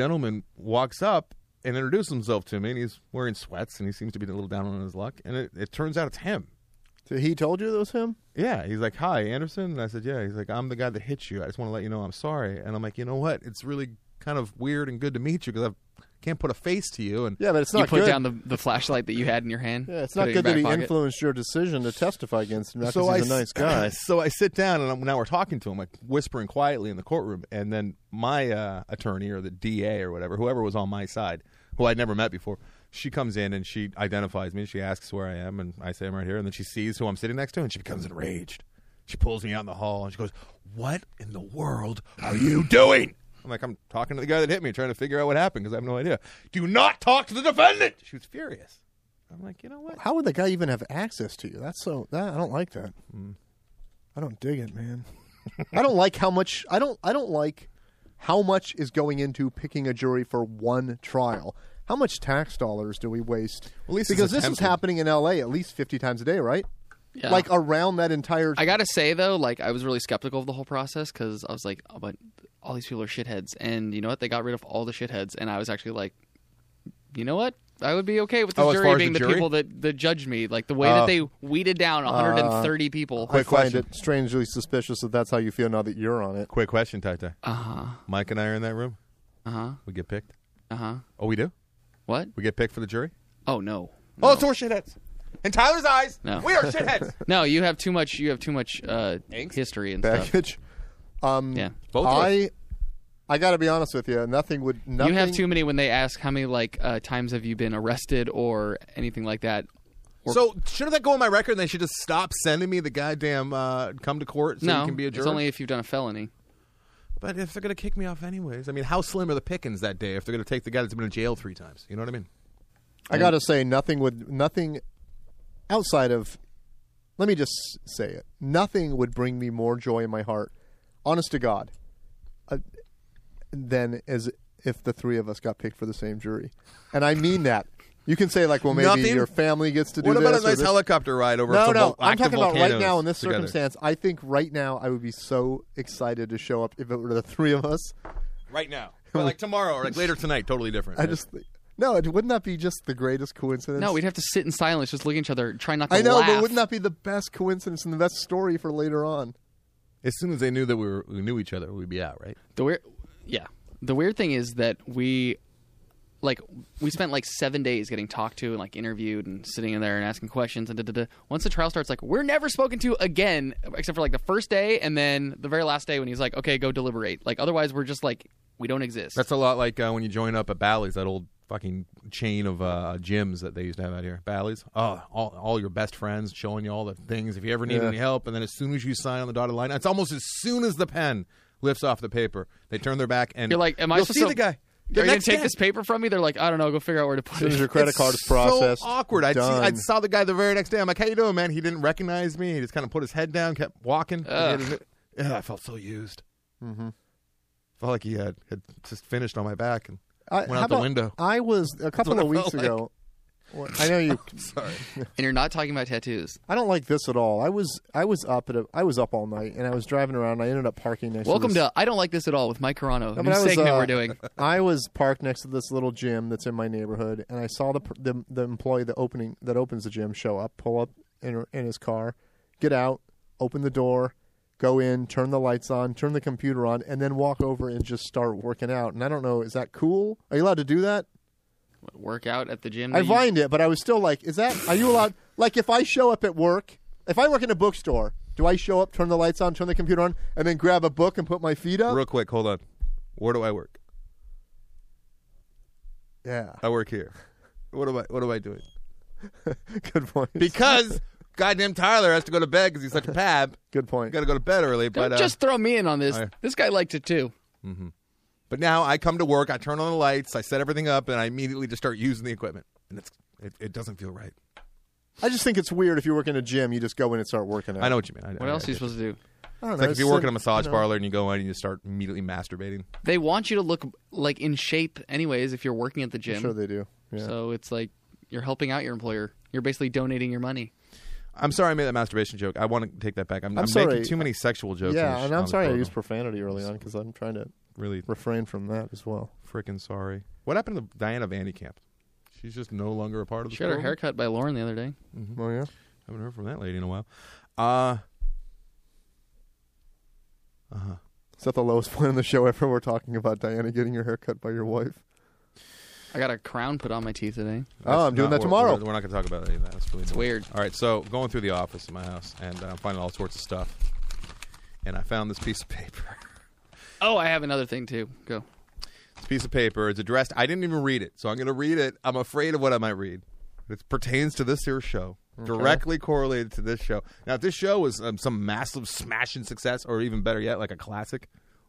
walks up and introduces himself to me, and he's wearing sweats, and he seems to be a little down on his luck. And it turns out it's him. So he told you that was him? Yeah, he's like, "Hi, Anderson." And I said, "Yeah." He's like, "I'm the guy that hit you. I just want to let you know I'm sorry." And I'm like, "You know what? It's really kind of weird and good to meet you because I can't put a face to you." And Yeah, but it's You not put good. down the flashlight that you had in your hand. Yeah, it's Put not it in good that your he back pocket. influenced your decision to testify against him. Not 'cause he's a nice guy. So I sit down, and now we're talking to him, like whispering quietly in the courtroom. And then my attorney or the DA or whatever, whoever was on my side, who I'd never met before, she comes in and she identifies me. She asks where I am, and I say I'm right here. And then she sees who I'm sitting next to, and she becomes enraged. She pulls me out in the hall, and she goes, "What in the world are you doing?" I'm like, I'm talking to the guy that hit me, trying to figure out what happened because I have no idea. Do not talk to the defendant. She was furious. I'm like, you know what? How would the guy even have access to you? I don't like that. I don't dig it, man. I don't like how much. I don't like how much is going into picking a jury for one trial. How much tax dollars do we waste? Well, at least because it's this is attempted. happening in L.A. at least 50 times a day, right? Yeah. Like around that entire. I gotta say though, like I was really skeptical of the whole process because I was like, oh, but all these people are shitheads, and you know what? They got rid of all the shitheads, and I was actually like, you know what? I would be okay with the Oh, as far jury as being the the jury? people that judged me, like the way that they weeded down 130 people. I find question. it strangely suspicious that that's how you feel now that you're on it. Quick question, Tai Tai. Uh-huh. Mike and I are in that room. Uh-huh. We get picked. Uh-huh. Oh, we do? What? We get picked for the jury? Oh no. Oh, so we're shitheads. In Tyler's eyes, No. we are shitheads. No, you have too much history and stuff. Baggage. Yeah. Both of us. I got to be honest with you. Nothing. You have too many when they ask how many times have you been arrested or anything like that. So shouldn't that go on my record and they should just stop sending me the goddamn come to court so No, you can be a juror? it's only if you've done a felony. But if they're going to kick me off anyways, I mean, how slim are the pickings that day if they're going to take the guy that's been in jail 3 times? You know what I mean? I got to say, nothing outside of. Let me just say it. Nothing would bring me more joy in my heart, honest to God, than as if the 3 of us got picked for the same jury. And I mean that. You can say like, well, maybe Nothing? your family gets to do What this. about a or nice this. helicopter ride over No, some no. I'm active talking about right volcanoes now in this together? circumstance. I think right now I would be so excited to show up if it were the 3 of us. Right now. But like tomorrow or like later tonight, totally different. I just no. Wouldn't that be just the greatest coincidence? No, we'd have to sit in silence, just look at each other, try not to I know, laugh. but wouldn't that be the best coincidence and the best story for later on? As soon as they knew that we knew each other, we'd be out, right? The weird thing is that we spent like 7 days getting talked to and like interviewed and sitting in there and asking questions and da-da-da. Once the trial starts, like we're never spoken to again except for like the first day and then the very last day when he's like, okay, go deliberate. Like otherwise we're just like we don't exist. That's a lot like when you join up at Bally's, that old fucking chain of gyms that they used to have out here. Bally's. Oh, all your best friends showing you all the things if you ever need any help. And then as soon as you sign on the dotted line, it's almost as soon as the pen lifts off the paper, they turn their back and You're like, am I you'll supposed see to- the guy. Are you going next to take day. this paper from me? They're like, I don't know. Go figure out where to put As soon as it. your credit card is processed, So awkward. I done. saw the guy the very next day. I'm like, "How you doing, man?" He didn't recognize me. He just kind of put his head down, kept walking. I felt so used. Mm-hmm. Felt like he had just finished on my back and How went out the about- window. I was a couple what of it weeks felt like. ago. I know you. Sorry. And you're not talking about tattoos. I don't like this at all. I was up all night and I was driving around. And I ended up parking next. Welcome to this, to I Don't Like This at All with Mike Carano. No, New but I was, segment we're doing. I was parked next to this little gym that's in my neighborhood, and I saw the employee that opens the gym show up, pull up in his car, get out, open the door, go in, turn the lights on, turn the computer on, and then walk over and just start working out. And I don't know, is that cool? Are you allowed to do that? Work out at the gym. I find it, but I was still like, are you allowed? Like, if I show up at work, if I work in a bookstore, do I show up, turn the lights on, turn the computer on, and then grab a book and put my feet up? Real quick, hold on. Where do I work? Yeah. I work here. What am I doing? Good point. Because goddamn Tyler has to go to bed because he's such a pab. Good point. Got to go to bed early. Don't But just throw me in on this. I- This guy liked it too. But now I come to work, I turn on the lights, I set everything up, and I immediately just start using the equipment. And it doesn't feel right. I just think it's weird if you work in a gym, you just go in and start working out. I know what you mean. What else are you supposed to do? I don't It's know. like if you work in a massage you know. parlor and you go in and you start immediately masturbating. They want you to look like in shape anyways if you're working at the gym. Sure they do. Yeah. So it's like you're helping out your employer. You're basically donating your money. I'm sorry I made that masturbation joke. I want to take that back. I'm sorry. making too many sexual jokes. yeah, on this- and on I'm this sorry I program. used profanity early on because I'm trying to Really refrain from that as well. freaking sorry. What happened to Diana Vandekamp? She's just no longer a part of the She had her program? hair cut by Lauren the other day. Oh yeah. Haven't heard from that lady in a while. Is that the lowest point in the show ever? We're talking about Diana getting her hair cut by your wife. I got a crown put on my teeth today. Oh, I'm doing that tomorrow. We're not going to talk about any of that. It's really It's weird. All right, so going through the office in my house, and I'm finding all sorts of stuff. And I found this piece of paper. Oh, I have another thing too. Go. This piece of paper is addressed. I didn't even read it, so I'm going to read it. I'm afraid of what I might read. It pertains to this here show, directly correlated to this show. Now, if this show was some massive smashing success, or even better yet, like a classic,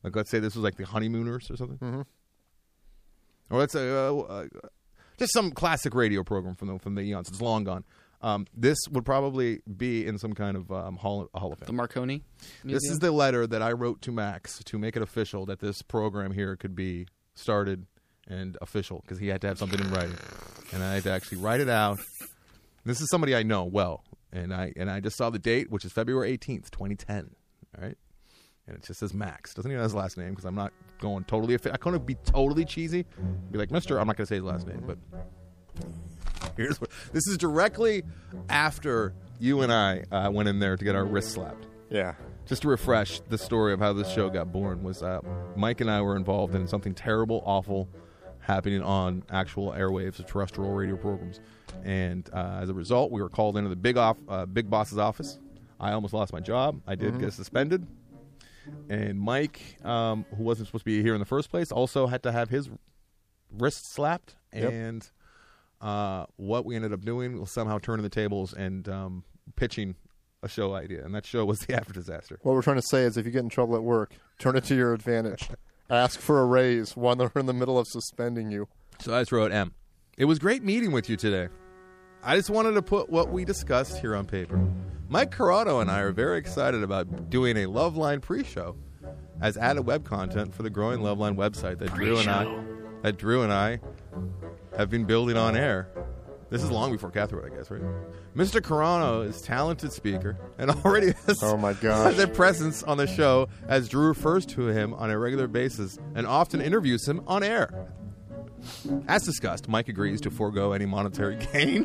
Like, let's say this was like the Honeymooners or something. Mhm. Or let's say just some classic radio program from the eons. It's long gone. This would probably be in some kind of Hall of Fame. The Marconi Museum? This is the letter that I wrote to Max to make it official that this program here could be started and official, because he had to have something in writing, and I had to actually write it out. This is somebody I know well, and I just saw the date, which is February 18th, 2010. All right, and it just says Max. Doesn't even have his last name, because I'm not going totally. I couldn't be totally cheesy. Be like, Mister. I'm not going to say his last name, but here's what. This is directly after you and I went in there to get our wrists slapped. Yeah. Just to refresh the story of how this show got born was Mike and I were involved in something terrible, awful, happening on actual airwaves of terrestrial radio programs. And as a result, we were called into the big boss's office. I almost lost my job. I did get suspended. And Mike, who wasn't supposed to be here in the first place, also had to have his wrist slapped. Yep. And what we ended up doing was somehow turning the tables and pitching a show idea, and that show was the After Disaster. What we're trying to say is, if you get in trouble at work, turn it to your advantage. Ask for a raise while they're in the middle of suspending you. So I just wrote M. It was great meeting with you today. I just wanted to put what we discussed here on paper. Mike Corrado and I are very excited about doing a Loveline pre-show as added web content for the growing Loveline website that Drew and I have been building on air. This is long before Catherine, I guess, right? Mr. Carano is a talented speaker and already has, Oh, my gosh. has a presence on the show, as Drew refers to him on a regular basis and often interviews him on air. As discussed, Mike agrees to forego any monetary gain.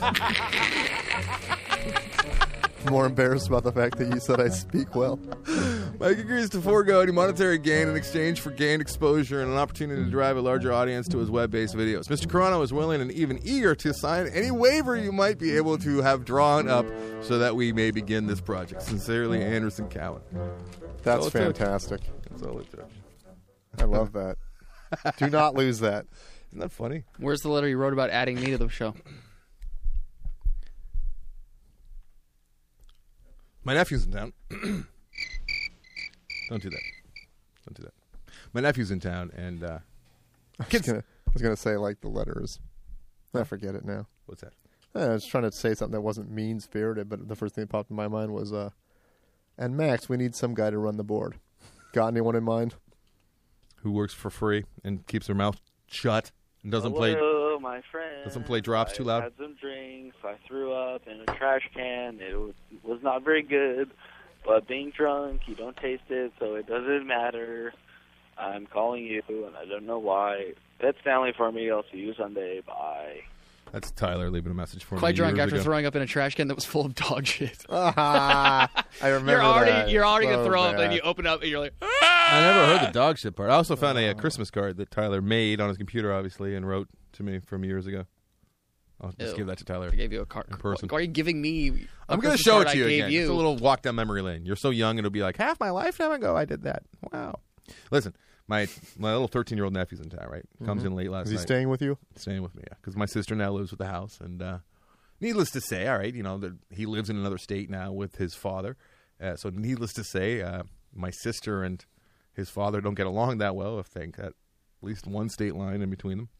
More embarrassed about the fact that you said I speak well. Mike agrees to forego any monetary gain in exchange for gained exposure and an opportunity to drive a larger audience to his web-based videos. Mr. Carano is willing and even eager to sign any waiver you might be able to have drawn up so that we may begin this project. Sincerely, Anderson Cowan. That's all it took. fantastic. That's all it took. I love that. Do not lose that. Isn't that funny? Where's the letter you wrote about adding me to the show? My nephew's in town. Don't do that. Don't do that. My nephew's in town, and I was gonna say, like, the letters. I forget it now. what's that? I was trying to say something that wasn't mean-spirited, but the first thing that popped in my mind was, and Max, we need some guy to run the board. Got anyone in mind? Who works for free and keeps her mouth shut and doesn't Hello, my friend. doesn't play drops too loud? I had some drinks. I threw up in a trash can. It was not very good. But being drunk, you don't taste it, so it doesn't matter. I'm calling you, and I don't know why. Pet Stanley for me. I'll see you Sunday. Bye. That's Tyler leaving a message for me. Quite drunk years after ago. throwing up in a trash can that was full of dog shit. I remember You're already that. gonna throw up, bad. and you open up, and you're like, I never heard the dog shit part. I also found a Christmas card that Tyler made on his computer, obviously, and wrote to me from years ago. I'll just Ew. give that to Tyler. I gave you a card. In person. Why are you giving me? I'm going to show it to you again. It's a little walk down memory lane. You're so young, it'll be like, half my lifetime ago I did that. Wow. Listen, my little 13-year-old nephew's in town, right? Comes in late last Is he night. staying with you? Staying with me, yeah. Because my sister now lives with the house. And needless to say, all right, that he lives in another state now with his father. So needless to say, my sister and his father don't get along that well, if they got at least one state line in between them.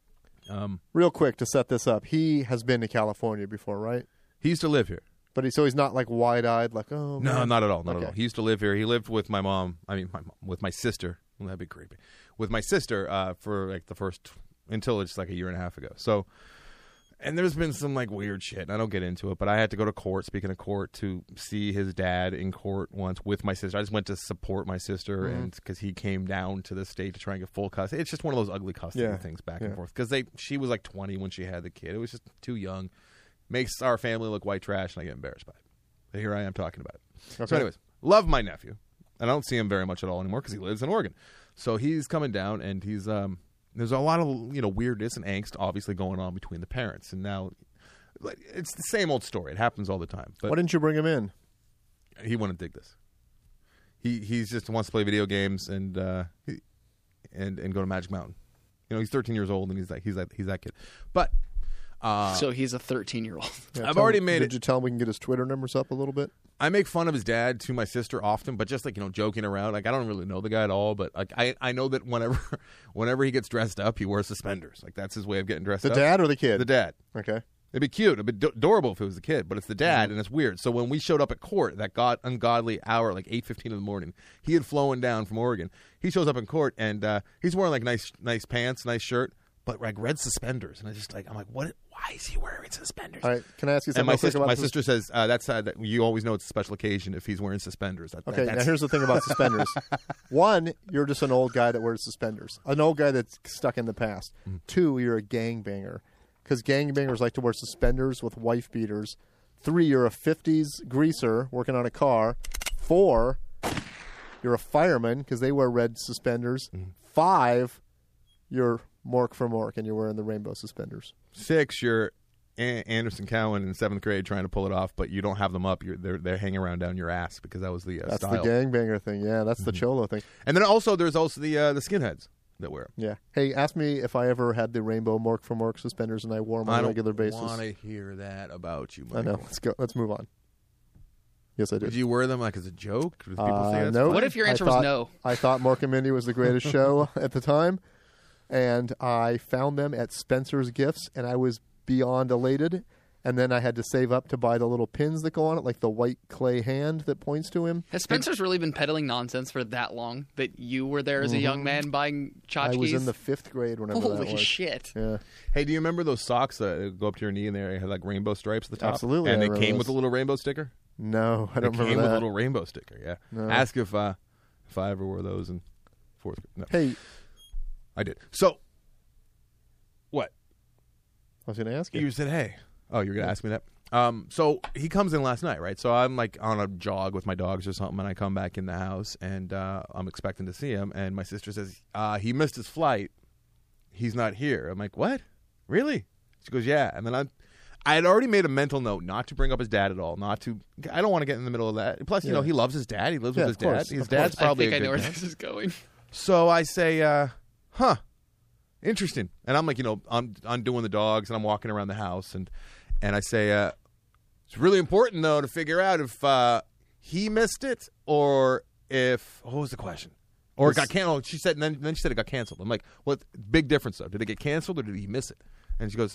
Real quick to set this up, he has been to California before, right? He used to live here. But he's not like wide-eyed, like, oh, No, man. not at all. Not at Okay. all. He used to live here. He lived with my mom. With my sister. Well, that'd be creepy. With my sister for like the first until it's like a year and a half ago. So, and there's been some like weird shit. And I don't get into it, but I had to go to court. Speaking of court, to see his dad in court once with my sister. I just went to support my sister, and because he came down to the state to try and get full custody. It's just one of those ugly custody things back and forth. Because she was like 20 when she had the kid. It was just too young. Makes our family look white trash, and I get embarrassed by it. But here I am talking about it. Okay. So, anyways, love my nephew. And I don't see him very much at all anymore because he lives in Oregon. So he's coming down, and he's there's a lot of weirdness and angst obviously going on between the parents. And now it's the same old story. It happens all the time. But Why didn't you bring him in? he wouldn't dig this. He's just wants to play video games and go to Magic Mountain. He's 13 years old, and he's that kid. But So he's a 13-year-old. Yeah, I've tell already him- made Did it. you tell him we can get his Twitter numbers up a little bit? I make fun of his dad to my sister often, but just like, joking around. Like, I don't really know the guy at all, but like I know that whenever he gets dressed up, he wears suspenders. Like, that's his way of getting dressed The up. dad or the kid? The dad. Okay. It'd be cute. It'd be adorable if it was the kid, but it's the dad, and it's weird. So when we showed up at court, that ungodly hour, like 8:15 in the morning, he had flown down from Oregon. He shows up in court, and he's wearing like nice pants, nice shirt, but like red suspenders. And I'm like, what? Why is he wearing suspenders? All right. Can I ask you And something my real quick sister, about my this? sister says that you always know it's a special occasion if he's wearing suspenders. Okay, now that's, here's the thing about suspenders. One, you're just an old guy that wears suspenders. An old guy that's stuck in the past. Two, you're a gangbanger. Because gangbangers like to wear suspenders with wife beaters. Three, you're a 50s greaser working on a car. Four, you're a fireman because they wear red suspenders. Five, you're Mork from Mork and you're wearing the rainbow suspenders. 6, you're Anderson Cowan in 7th grade trying to pull it off, but you don't have them up. They're hanging around down your ass because that was the That's style. the gangbanger thing. Yeah, that's the cholo thing. And then there's also the skinheads that wear 'em. Yeah. Hey, ask me if I ever had the rainbow Mork from Mork suspenders and I wore them on a regular basis. I don't want to hear that about you, Michael. I know. Let's go. Let's move on. Yes, I did. Did you wear them like as a joke? Did people say that's no. funny? What if your answer I was thought- no? I thought Mork and Mindy was the greatest show at the time, and I found them at Spencer's Gifts, and I was beyond elated. And then I had to save up to buy the little pins that go on it, like the white clay hand that points to him. Has Spencer's really been peddling nonsense for that long that you were there as a young man buying tchotchkes? I was in the 5th grade whenever that Holy was. shit. Yeah. Hey, do you remember those socks that go up to your knee and they had like rainbow stripes at the top? Absolutely, And I they remember came those. with a little rainbow sticker? No, I don't They came remember with a that. little rainbow sticker, yeah. No. Ask if I ever wore those in 4th grade. No, Hey, I did. So, what? I was going to ask you. You said, hey. Oh, you're going to ask me that? So he comes in last night, right? So I'm like on a jog with my dogs or something, and I come back in the house, and I'm expecting to see him, and my sister says, he missed his flight. He's not here. I'm like, what? Really? She goes, yeah. And then I had already made a mental note not to bring up his dad at all, I don't want to get in the middle of that. Plus, you know, he loves his dad. He lives Yeah, with his of course, dad. His of dad's course. probably I think a I know good where dad. this is going. So I say, huh, interesting. And I'm like, I'm doing the dogs and I'm walking around the house and I say, it's really important though to figure out if he missed it or if what was the question? Or it got canceled. She said, and then she said it got canceled. I'm like, what? Big difference though. Did it get canceled or did he miss it? And she goes,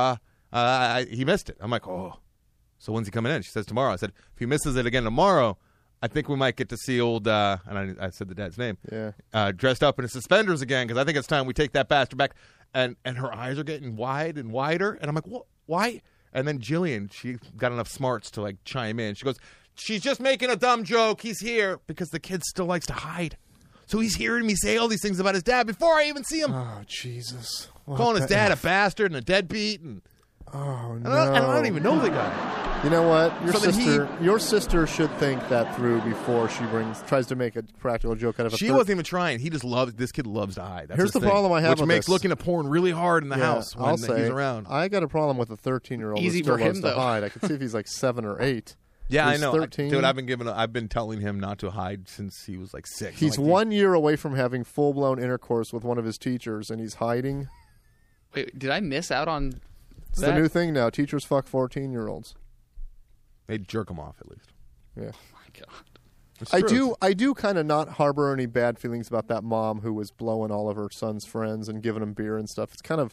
he missed it. I'm like, oh. So when's he coming in? She says tomorrow. I said, if he misses it again tomorrow, I think we might get to see old, and I said the dad's name, dressed up in his suspenders again, because I think it's time we take that bastard back. And her eyes are getting wide and wider, and I'm like, what? Why? And then Jillian, she got enough smarts to like chime in. She goes, she's just making a dumb joke. He's here because the kid still likes to hide. So he's hearing me say all these things about his dad before I even see him. Oh, Jesus. What Calling his the dad F? a bastard and a deadbeat. And Oh, no. I don't even know the guy. You know what? So then Your sister should think that through before she tries to make a practical joke out of a She wasn't even trying. He just loves. This kid loves to hide. That's Here's his the thing, problem I have which with makes this. looking at porn really hard in the house when I'll say, he's around. I got a problem with a 13-year-old who Easy still for him, loves to though. hide. I could see if he's like 7 or 8. Yeah, He's I know, 13. dude. I've been telling him not to hide since he was like 6. He's I'm like, 1 year away from having full-blown intercourse with one of his teachers, and he's hiding. Wait, did I miss out on It's that? the new thing now. Teachers fuck 14-year-olds. They jerk him off at least. Yeah. Oh my God. It's I true. do kind of not harbor any bad feelings about that mom who was blowing all of her son's friends and giving him beer and stuff. It's kind of,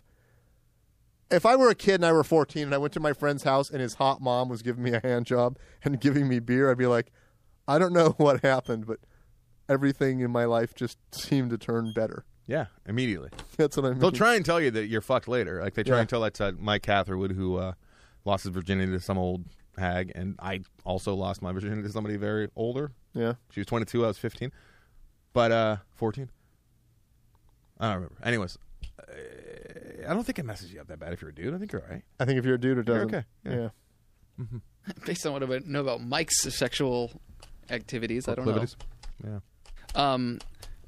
if I were a kid and I were 14 and I went to my friend's house and his hot mom was giving me a hand job and giving me beer, I'd be like, I don't know what happened, but everything in my life just seemed to turn better. Yeah, immediately. That's what I mean. They'll try and tell you that you're fucked later. Like they try Yeah. and tell that to Mike Catherwood, who lost his virginity to some old hag, and I also lost my virginity to somebody very older. Yeah. She was 22, I was 15. But 14? I don't remember. Anyways, I don't think it messes you up that bad if you're a dude. I think you're all right. I think if you're a dude, it You're doesn't. okay. Yeah. Based on what I know about Mike's sexual activities, I don't know. Proclivities. Yeah.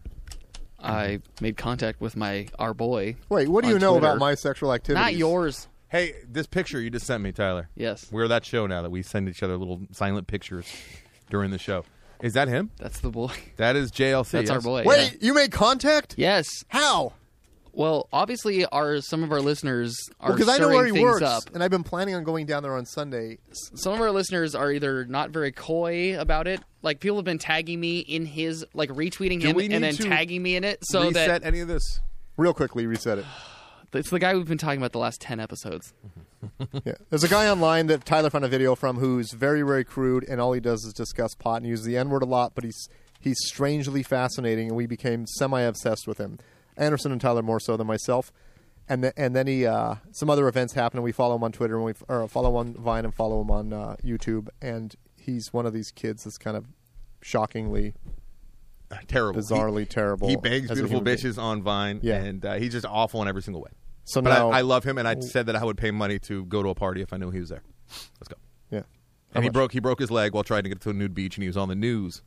I made contact with our boy. Wait, what do On you know Twitter. about my sexual activities? Not yours. Hey, this picture you just sent me, Tyler. Yes, We're that show now that we send each other little silent pictures during the show. Is that him? that's the boy. That is JLC. That's our yes? boy. Wait, you made contact? Yes. How? Well, obviously, some of our listeners are Because I know where he things works, up. and I've been planning on going down there on Sunday. Some of our listeners are either not very coy about it. Like, people have been tagging me in his, like, retweeting Do him we and need then to tagging me in it. So reset any of this? Real quickly, reset it. it's the guy we've been talking about the last 10 episodes. Yeah. There's a guy online that Tyler found a video from who's very, very crude, and all he does is discuss pot and uses the N-word a lot, but he's strangely fascinating, and we became semi-obsessed with him. Anderson and Tyler more so than myself. And then he some other events happen, and we follow him on Twitter, and follow him on Vine, and follow him on YouTube. And he's one of these kids that's kind of shockingly, Terrible. bizarrely terrible. He bangs as a beautiful human being. bitches on Vine, Yeah. and he's just awful in every single way. So But now I love him, and I said that I would pay money to go to a party if I knew he was there. Let's go. yeah. And he How much? broke his leg while trying to get to a nude beach, and he was on the news.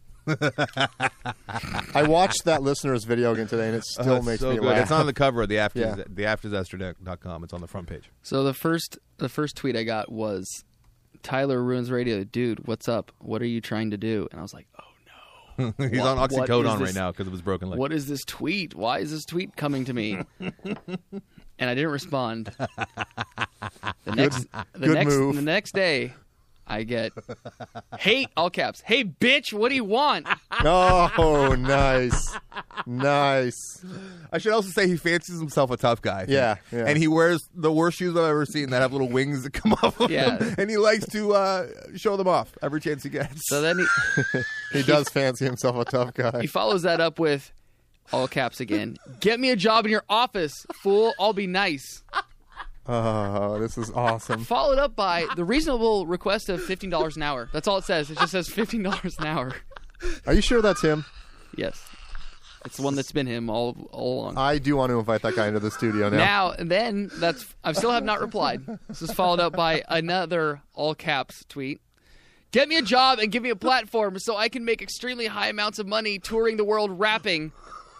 I watched that listener's video again today, and it still makes so me good. laugh. It's on the cover of the Yeah. AfterZester.com. It's on the front page. So the first tweet I got was, Tyler ruins radio. Dude, what's up? What are you trying to do? And I was like, oh, He's What- on what is oxycodone this? right now because of his broken leg. what is this tweet? Why is this tweet coming to me? And I didn't respond. The next day, I get, hey, all caps, hey, bitch, what do you want? Oh, nice. Nice. I should also say he fancies himself a tough guy. I think. Yeah, yeah. And he wears the worst shoes I've ever seen that have little wings that come off of Yeah. them. And he likes to show them off every chance he gets. So then He does fancy himself a tough guy. he follows that up with, all caps again, get me a job in your office, fool, I'll be nice. Oh, this is awesome. Followed up by the reasonable request of $15 an hour. That's all it says. It just says $15 an hour. Are you sure that's him? Yes. It's the one that's been him all along. I do want to invite that guy into the studio now. Now, then, I still have not replied. This is followed up by another all caps tweet. Get me a job and give me a platform so I can make extremely high amounts of money touring the world rapping, ...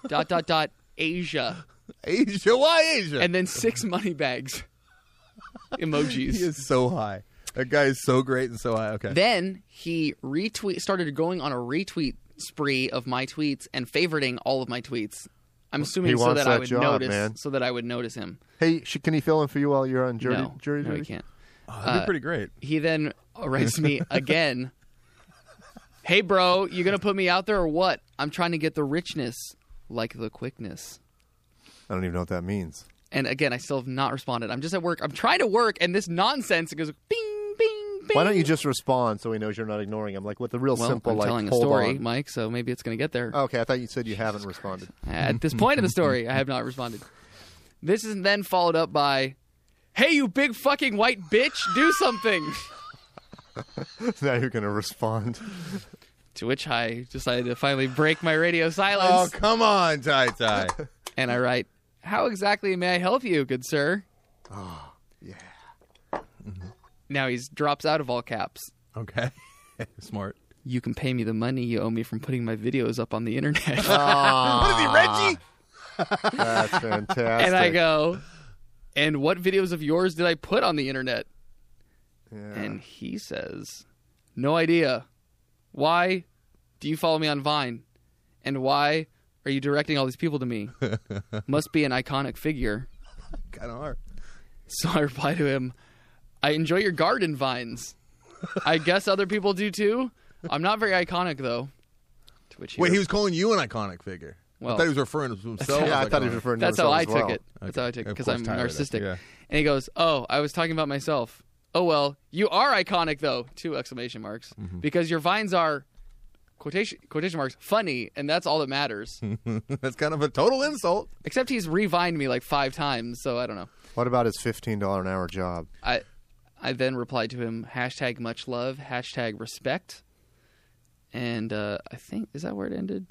Asia. Asia, why Asia? And then 6 money bags. Emojis. he is so high. That guy is so great and so high. Okay. Then he started going on a retweet spree of my tweets and favoriting all of my tweets. I'm assuming He so wants that I that would job, notice, man. so that I would notice him. Hey, can he fill in for you while you're on jury No, duty? he can't. That'd be pretty great. He then writes to me again. Hey, bro, you gonna put me out there or what? I'm trying to get the richness, like the quickness. I don't even know what that means. And again, I still have not responded. I'm just at work. I'm trying to work, and this nonsense, it goes bing, bing, bing. Why don't you just respond so he knows you're not ignoring him? Like with the real Well, simple, I'm like, telling a hold story, on. Mike, so maybe it's going to get there. Okay, I thought you said you haven't responded. At this point in the story, I have not responded. This is then followed up by, hey, you big fucking white bitch, do something. Now you're going to respond. To which I decided to finally break my radio Oh, silence. come on, Ty Ty. And I write, how exactly may I help you, good sir? Oh, yeah. Now he drops out of all caps. Okay. Smart. You can pay me the money you owe me from putting my videos up on the internet. What is he, Reggie? That's fantastic. And I go, and what videos of yours did I put on the internet? Yeah. And he says, no idea. Why do you follow me on Vine? And why are you directing all these people to me? Must be an iconic figure. Kind of hard. So I reply to him, I enjoy your garden vines. I guess other people do too. I'm not very iconic, though. To which Wait, he was calling you an iconic figure. Well, I thought he was referring to himself. Yeah, I as thought he was iconic. referring to That's himself how I as well. took it. That's how I took it, Of because course I'm Tyler does, narcissistic. yeah. And he goes, oh, I was talking about myself. Oh, well, you are iconic, though. 2 exclamation marks. Because your vines are, quotation marks, funny, and that's all that matters. That's kind of a total insult. Except he's revined me like 5 times, so I don't know. What about his $15 an hour job? I then replied to him, hashtag much love, hashtag respect. And I think, is that where it ended?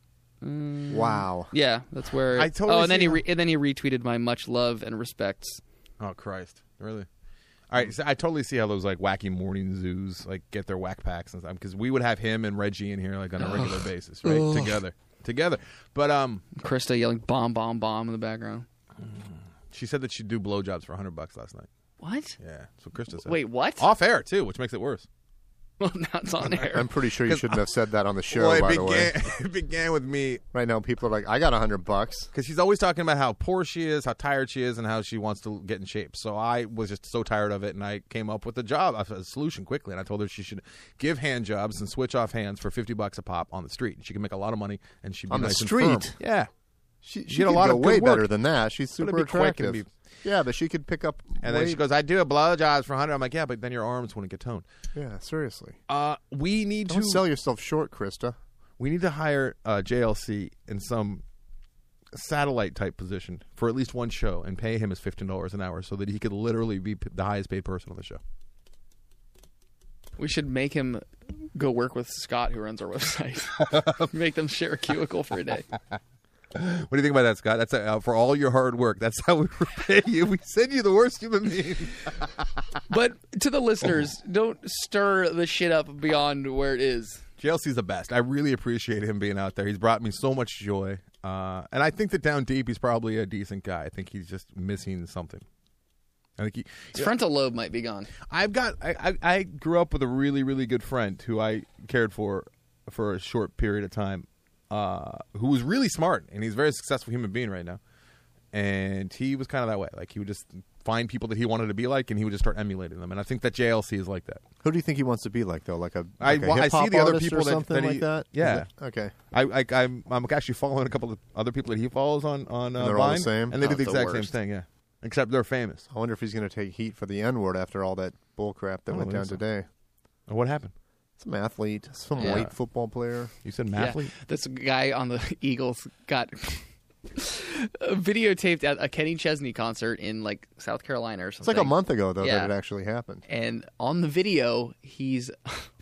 Wow. Yeah, that's where. I totally and then see and then he retweeted my much love and respects. Oh Christ! Really? All right, so I totally see how those like wacky morning zoos like get their whack packs and stuff because we would have him and Reggie in here like on a regular basis, right? Together. But Krista yelling bomb, bomb, bomb in the background. she said that she'd do blowjobs for $100 last night. What? Yeah, that's what Krista said. Wait, what? Off air too, which makes it worse. Well, now it's on air. I'm pretty sure you shouldn't have said that on the show. Well, by the way, it began with me right now people are like, "I got $100." because she's always talking about how poor she is, how tired she is, and how she wants to get in shape. So I was just so tired of it, and I came up with a solution quickly. And I told her she should give hand jobs and switch off hands for $50 a pop on the street. She can make a lot of money, and she'd be On the nice and street? firm. Yeah, She get a could lot go of good way work. better than that. She's But it'd super be quick and attractive. be- Yeah, but she could pick up. and then she goes, "I do a blowjobs for $100." I'm like, "Yeah, but then your arms wouldn't get toned." "Yeah, seriously, We need don't to sell yourself short, Krista." We need to hire JLC in some satellite type position for at least one show and pay him his $15 an hour so that he could literally be the highest paid person on the show. We should make him go work with Scott, who runs our website. Make them share a cubicle for a day. What do you think about that, Scott? That's for all your hard work. That's how we repay you. We send you the worst human being. But to the listeners, don't stir the shit up beyond where it is. JLC's the best. I really appreciate him being out there. He's brought me so much joy. And I think that down deep, he's probably a decent guy. I think he's just missing something. I think His frontal lobe might be gone. I grew up with a really, really good friend who I cared for a short period of time, who was really smart, and he's a very successful human being right now. And he was kind of that way. Like, he would just find people that he wanted to be like, and he would just start emulating them. And I think that JLC is like that. Who do you think he wants to be like, though? Like a I hip-hop see the other artist people or that- something that he- like that? yeah. Is it- Okay. I'm actually following a couple of other people that he follows on they're Vine, all the same? and they Oh, do the the exact same worst. thing. Yeah, except they're famous. I wonder if he's going to take heat for the N-word after all that bull crap that I went don't down think so. today. What happened? Some athlete, some Yeah. white football player. You said Yeah, mathlete? this guy on the Eagles got videotaped at a Kenny Chesney concert in like South Carolina or It's something. like a month ago, though, Yeah. that it actually happened. And on the video, he's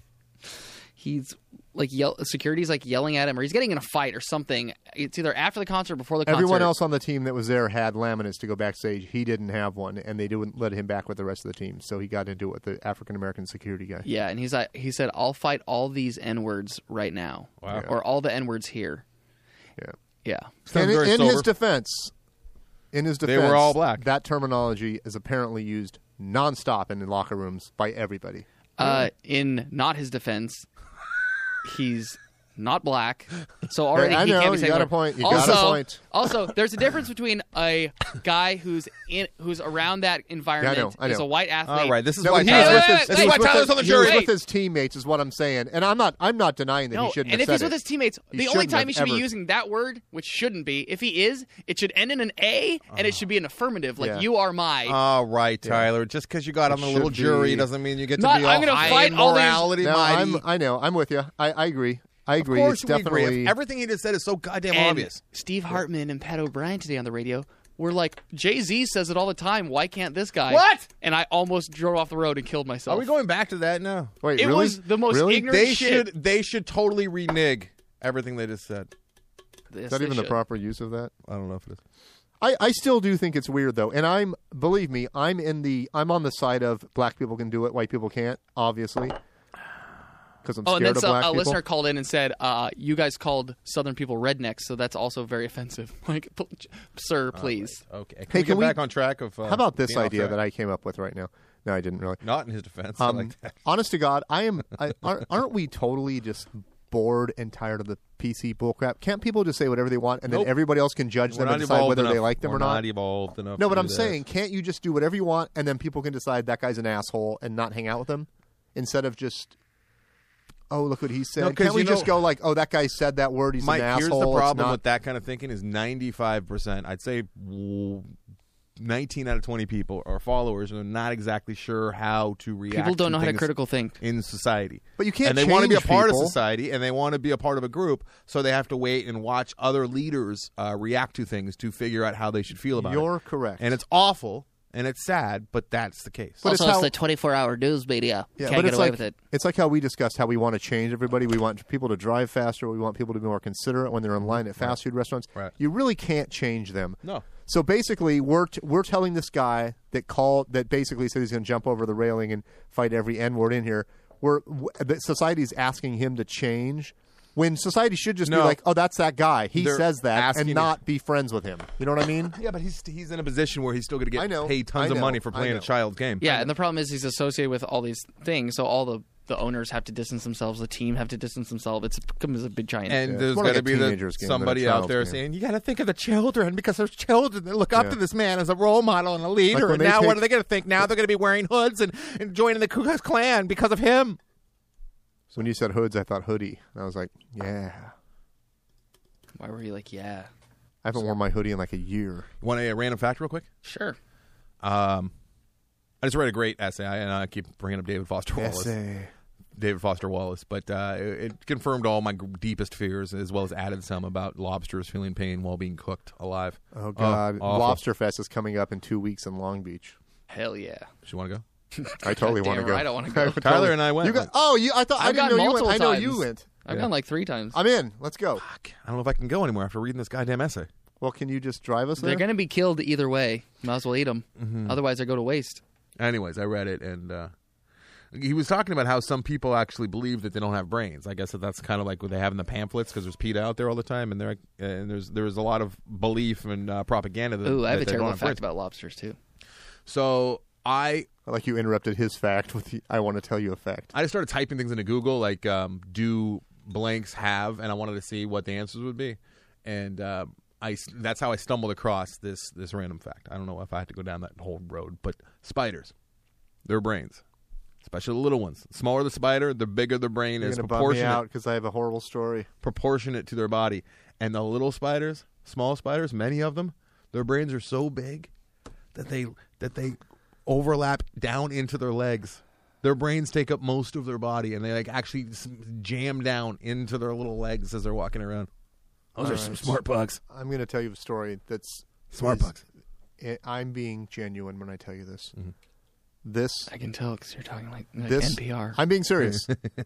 like security's like yelling at him, or he's getting in a fight or something. It's either after the concert or before the concert. Everyone else on the team that was there had laminates to go backstage. He didn't have one, and they didn't let him back with the rest of the team. So he got into it with the African-American security guy. Yeah, and he said, "I'll fight all these N-words right now, Wow. or all the N-words here." Yeah. Yeah, Sounds And very in his sober. defense, They were all black. That terminology is apparently used nonstop in the locker rooms by everybody. in not his defense, he's not black, so already I he know, can't be you saying got a word. point. You also, got a point. Also, there's a difference between a guy who's around that environment, I know. is a white athlete. All right, this is No, why he Tyler. was with Wait, his- wait, This is why wait. Tyler's on the He was jury. with his teammates, is what I'm saying, and I'm not denying that No, he shouldn't and have if he's said with it. his teammates, He the only shouldn't time have he should be ever- using that word, which shouldn't be, if he is, it should end in an A, and it should be an affirmative, like Yeah. you are my. All right, Tyler. Just because you got on It the little should jury be- doesn't mean you get Not- to be I'm all gonna high fight in all these- morality No, mighty. I know. I'm with you. I agree. I agree. Of course It's we agree. definitely. Everything he just said is so goddamn and obvious. Steve Hartman and Pat O'Brien today on the radio were like, Jay-Z says it all the time. Why can't this guy? What? And I almost drove off the road and killed myself. Are we going back to that now? Wait, It really? was the most Really? ignorant They shit. should totally renege everything they just said. Yes, Is that they even the should. proper use of that? I don't know if it is. I still do think it's weird though, and believe me, I'm on the side of black people can do it, white people can't, obviously, because I'm Oh, and scared then of black a people. listener called in and said, "You guys called Southern people rednecks, so that's also very offensive." Like, sir, please. Okay. Can Hey, we get can we- back on track of? How about this being off idea track? that I came up with right now? No, I didn't really. Not in his defense. I like that. Honest to God, aren't we totally just bored and tired of the PC bullcrap? Can't people just say whatever they want and Nope. then everybody else can judge We're them not and decide evolved whether enough. they like them We're or not? Not evolved enough. No, to but do I'm that. saying, can't you just do whatever you want and then people can decide that guy's an asshole and not hang out with him instead of just, oh, look what he said? No, 'cause Can't we you just know- go like, oh, that guy said that word, he's Mike, an asshole. here's the it's problem not- with that kind of thinking is 95%. I'd say 19 out of 20 people are followers and are not exactly sure how to react. People don't know how to things critical think. in society. But you can't And they want to be a change part people. of society, and they want to be a part of a group, so they have to wait and watch other leaders react to things to figure out how they should feel about it. You're correct. And it's awful, and it's sad, but that's the case. But also, it's it's how- the 24-hour news media. Yeah, Can't but get it's away like, with it. It's like how we discussed how we want to change everybody. We want people to drive faster. We want people to be more considerate when they're in line at fast food restaurants. Right. You really can't change them. No. So basically, we're telling this guy that basically said he's going to jump over the railing and fight every N-word in here. That society's asking him to change when society should just be No. like, oh, that's that guy. He They're says that, asking and not be friends with him. You know what I mean? Yeah, but he's in a position where he's still going to I get know, paid tons I of know, money for I playing know. a child's game. Yeah, and the problem is he's associated with all these things, so all the the owners have to distance themselves, the team have to distance themselves. It becomes a big giant. And Yeah. there's It's more got like to a be teenager's game than a somebody out child's there game. saying, you got to think of the children because there's children that look up Yeah. to this man as a role model and a leader. when And they now take- what are they going to think? Now they're going to be wearing hoods and joining the Ku Klux Klan because of him. When you said hoods, I thought hoodie. And I was like, yeah. Why were you like, yeah, I haven't worn my hoodie in like a year. You want a random fact real quick? sure. I just read a great essay, and I keep bringing up David Foster Wallace. David Foster Wallace, but it confirmed all my deepest fears, as well as added some about lobsters feeling pain while being cooked alive. Oh, God. awful. Lobster Fest is coming up in 2 weeks in Long Beach. Hell yeah. Do you want to go? I totally want to Damn go. right I wanna go. Tyler and I went. You got, oh, I thought I I've didn't gone know you went. multiple I know times. you went. I've Yeah. gone like 3 times. I'm in. Let's go. Fuck. I don't know if I can go anymore after reading this goddamn essay. Well, can you just drive us there? They're going to be killed either way. Might as well eat them. Otherwise, they go to waste. Anyways, I read it, and he was talking about how some people actually believe that they don't have brains. I guess that's kind of like what they have in the pamphlets because there's PETA out there all the time, and there's a lot of belief and propaganda. That, Ooh, I have that a they terrible don't have fact brains. about lobsters, too. So I like you interrupted his fact with the, I want to tell you a fact. just started typing things into Google, like do blanks have, and I wanted to see what the answers would be, and that's how I stumbled across this random fact. I don't know if I had to go down that whole road, but spiders, their brains, especially the little ones. The smaller the spider, the bigger the brain You're is, going to bum me out proportionate because I have a horrible story. to their body. And the little spiders, small spiders, many of them, their brains are so big that they overlap down into their legs. Their brains take up most of their body, and they like actually jam down into their little legs as they're walking around. Those All are right. some smart bugs. I'm going to tell you a story that's Smart is- bugs. I'm being genuine when I tell you this. Mm-hmm. This I can tell because you're talking like this NPR. I'm being serious.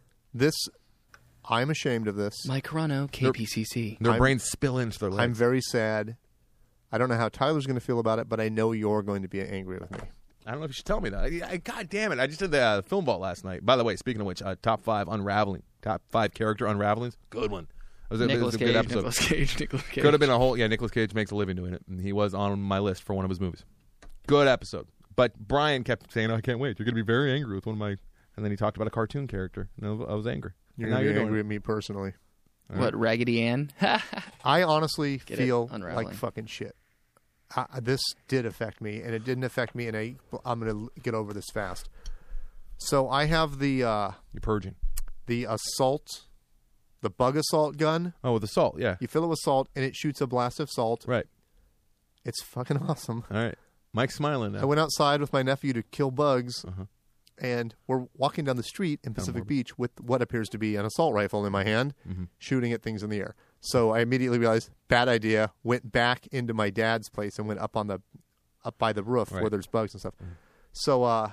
I'm ashamed of this. Mike Carano, KPCC. Their I'm- brains spill into their legs. I'm very sad. I don't know how Tyler's going to feel about it, but I know you're going to be angry with me. I don't know if you should tell me that. God damn it. I just did the film vault last night. By the way, speaking of which, top 5 character unravelings. Good one. It was a Nicolas good Cage, episode. Nicolas Cage, Nicolas Cage. Could have been a whole... Yeah, Nicolas Cage makes a living doing it, and he was on my list for one of his movies. Good episode. But Brian kept saying, I can't wait. You're going to be very angry with one of my... And then he talked about a cartoon character, and I was angry. You're And now going to be doing angry it. at me personally. What, Raggedy Ann? I honestly Get it? feel Unraveling. like fucking shit. This did affect me, and it didn't affect me, and I'm going to get over this fast. So I have the You're purging. assault, the bug assault gun. Oh, with the salt, yeah. You fill it with salt, and it shoots a blast of salt. Right. It's fucking awesome. All right. Mike's smiling I now. went outside with my nephew to kill bugs, Uh-huh. and we're walking down the street in Pacific Beach with what appears to be an assault rifle in my hand, shooting at things in the air. So I immediately realized, bad idea, went back into my dad's place and went up by the roof Right. where there's bugs and stuff. So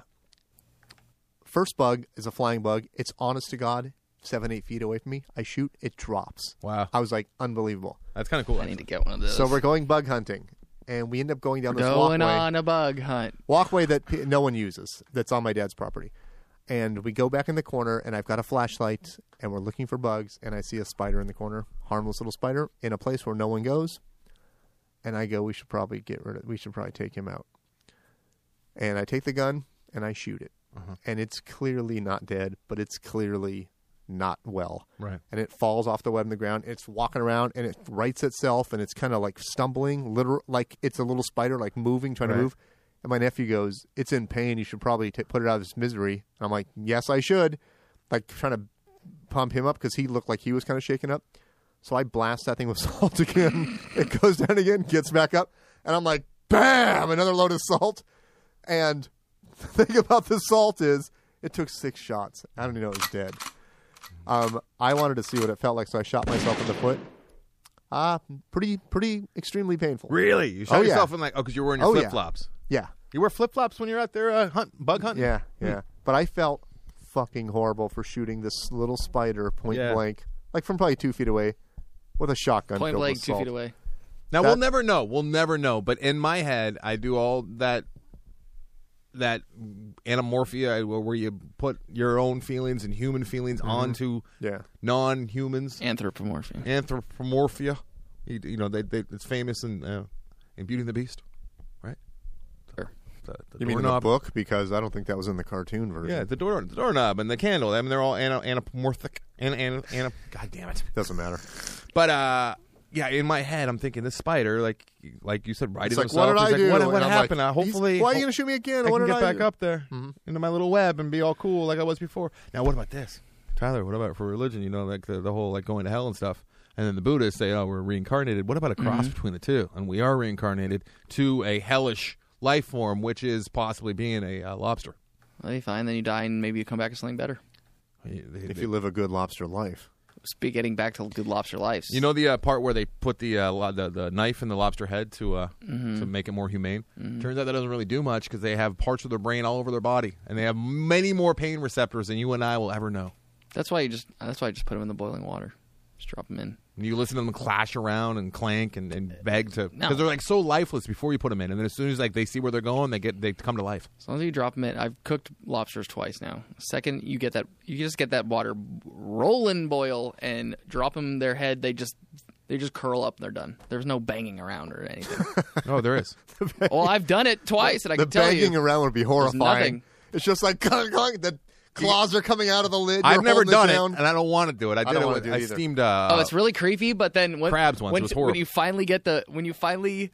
first bug is a flying bug. It's honest to God, 7-8 feet away from me. I shoot, it drops. Wow. I was like, unbelievable. That's kind of cool. I need to get one of those. So we're going bug hunting, and we end up going down this going walkway. on a bug hunt. Walkway that no one uses, that's on my dad's property. And we go back in the corner, and I've got a flashlight, and we're looking for bugs, and I see a spider in the corner, harmless little spider, in a place where no one goes. And I go, we should probably take him out. And I take the gun, and I shoot it. And it's clearly not dead, but it's clearly not well. Right. And it falls off the web in the ground. It's walking around, and it rights itself, and it's kind of like stumbling, like it's a little spider, like moving, trying to Right. move. And my nephew goes, it's in pain. You should probably put it out of its misery. And I'm like, yes, I should. Like trying to pump him up because he looked like he was kind of shaken up. So I blast that thing with salt again. It goes down again, gets back up. And I'm like, bam, another load of salt. And the thing about the salt is it took 6 shots. I don't even know it was dead. I wanted to see what it felt like, so I shot myself in the foot. Pretty extremely painful. Really? You shot Oh, yeah. yourself in because you're wearing your Oh, yeah. flip-flops. Yeah. You wear flip-flops when you're out there bug hunting? Yeah, yeah. But I felt fucking horrible for shooting this little spider point Yeah. blank, like from probably 2 feet away, with a shotgun. Point filled blank, with 2 salt. feet away. Now, That- we'll never know. We'll never know. But in my head, I do all that anamorphia where you put your own feelings and human feelings onto Yeah. non-humans. Anthropomorphia. Anthropomorphia. It's famous in Beauty and the Beast, right? Sure. You mean in the doorknob. book? Because I don't think that was in the cartoon version. Yeah, the doorknob and the candle. I mean, they're all anamorphic. God damn it. Doesn't matter. But yeah, in my head, I'm thinking this spider, like you said, righted It's like, himself. what did I He's do? like, And what I'm happened? like, Hopefully, why are you going to shoot me again? I What can did get back do? up there into my little web and be all cool like I was before. Now, what about this, Tyler? What about for religion? You know, like the whole like going to hell and stuff. And then the Buddhists say, "Oh, we're reincarnated." What about a cross between the two? And we are reincarnated to a hellish life form, which is possibly being a lobster. Well, you fine. Then you die, and maybe you come back to something better. If you live a good lobster life. Getting back to good lobster lives. You know the part where they put the knife in the lobster head to make it more humane? Turns out that doesn't really do much because they have parts of their brain all over their body, and they have many more pain receptors than you and I will ever know. That's why I just put them in the boiling water. Just drop them in. And you listen to them clash around and clank and beg to No. because they're like so lifeless before you put them in, and then as soon as like they see where they're going, they come to life. As long as you drop them in, I've cooked lobsters twice now. Second, you just get that water rolling boil and drop them their head. They just curl up and they're done. There's no banging around or anything. Oh, there is. Well, I've done it twice, and I The can tell you, banging around would be horrifying. nothing. It's just like the claws are coming out of the lid. I've you're never holding done it, down. and I don't want to do it. I did don't it wanna with do it I either. steamed. it's really creepy. But then crabs once. It was horrible. when you finally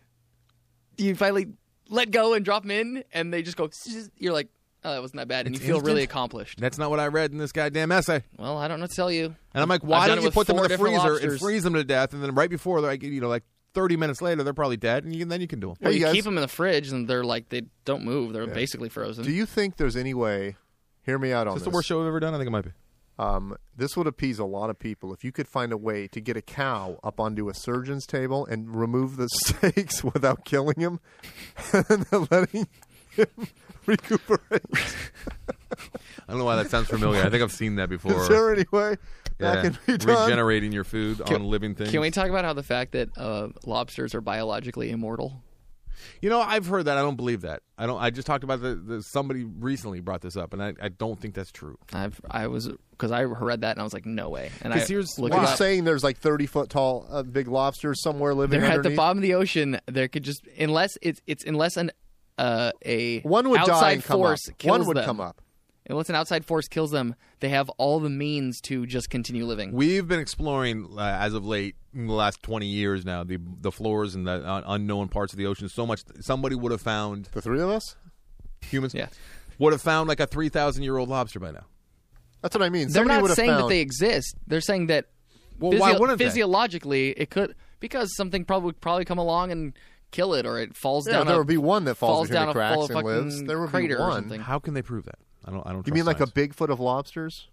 let go and drop them in, and they just go, you're like, oh, that wasn't that bad, and It's you feel really instant. accomplished. That's not what I read in this goddamn essay. Well, I don't know what to tell you. And I'm like, I've why done don't it you with put them in 4 the different freezer and lobsters. freeze them to death, and then right before they're like 30 minutes later, they're probably dead, and then you can do them. Well, Hey, you guys. keep them in the fridge, and they're like they don't move. They're basically frozen. Do you think there's any way? Hear me out on Is this this. the worst show we've ever done? I think it might be. This would appease a lot of people if you could find a way to get a cow up onto a surgeon's table and remove the steaks without killing him, and then letting him recuperate. I don't know why that sounds familiar. I think I've seen that before. Is there any way that can be done? Regenerating your food on living things. Can we talk about how the fact that lobsters are biologically immortal? You know, I've heard that. I don't believe that. I just talked about somebody recently brought this up, and I don't think that's true. I read that and I was like, no way. And 'Cause here's looked why. it You're up. saying there's like 30-foot tall big lobsters somewhere living They're at underneath? the bottom of the ocean. There could just unless a One would die outside and come up. force kills One would them. come up. Unless an outside force kills them, they have all the means to just continue living. We've been exploring as of late, in the last 20 years now, the floors and the unknown parts of the ocean so much. Somebody would have found The three of us? humans. Yeah. Would have found like a 3,000-year-old lobster by now. That's what I mean. They're Somebody not would have saying that found- they exist. They're saying that Well, why wouldn't they? physiologically it could, because something probably come along and kill it, or it falls Yeah, down. there would be one that falls between down the a cracks full and fucking lives. There would be crater or one. something. How can they prove that? I don't. You trust mean like science. a Bigfoot of lobsters?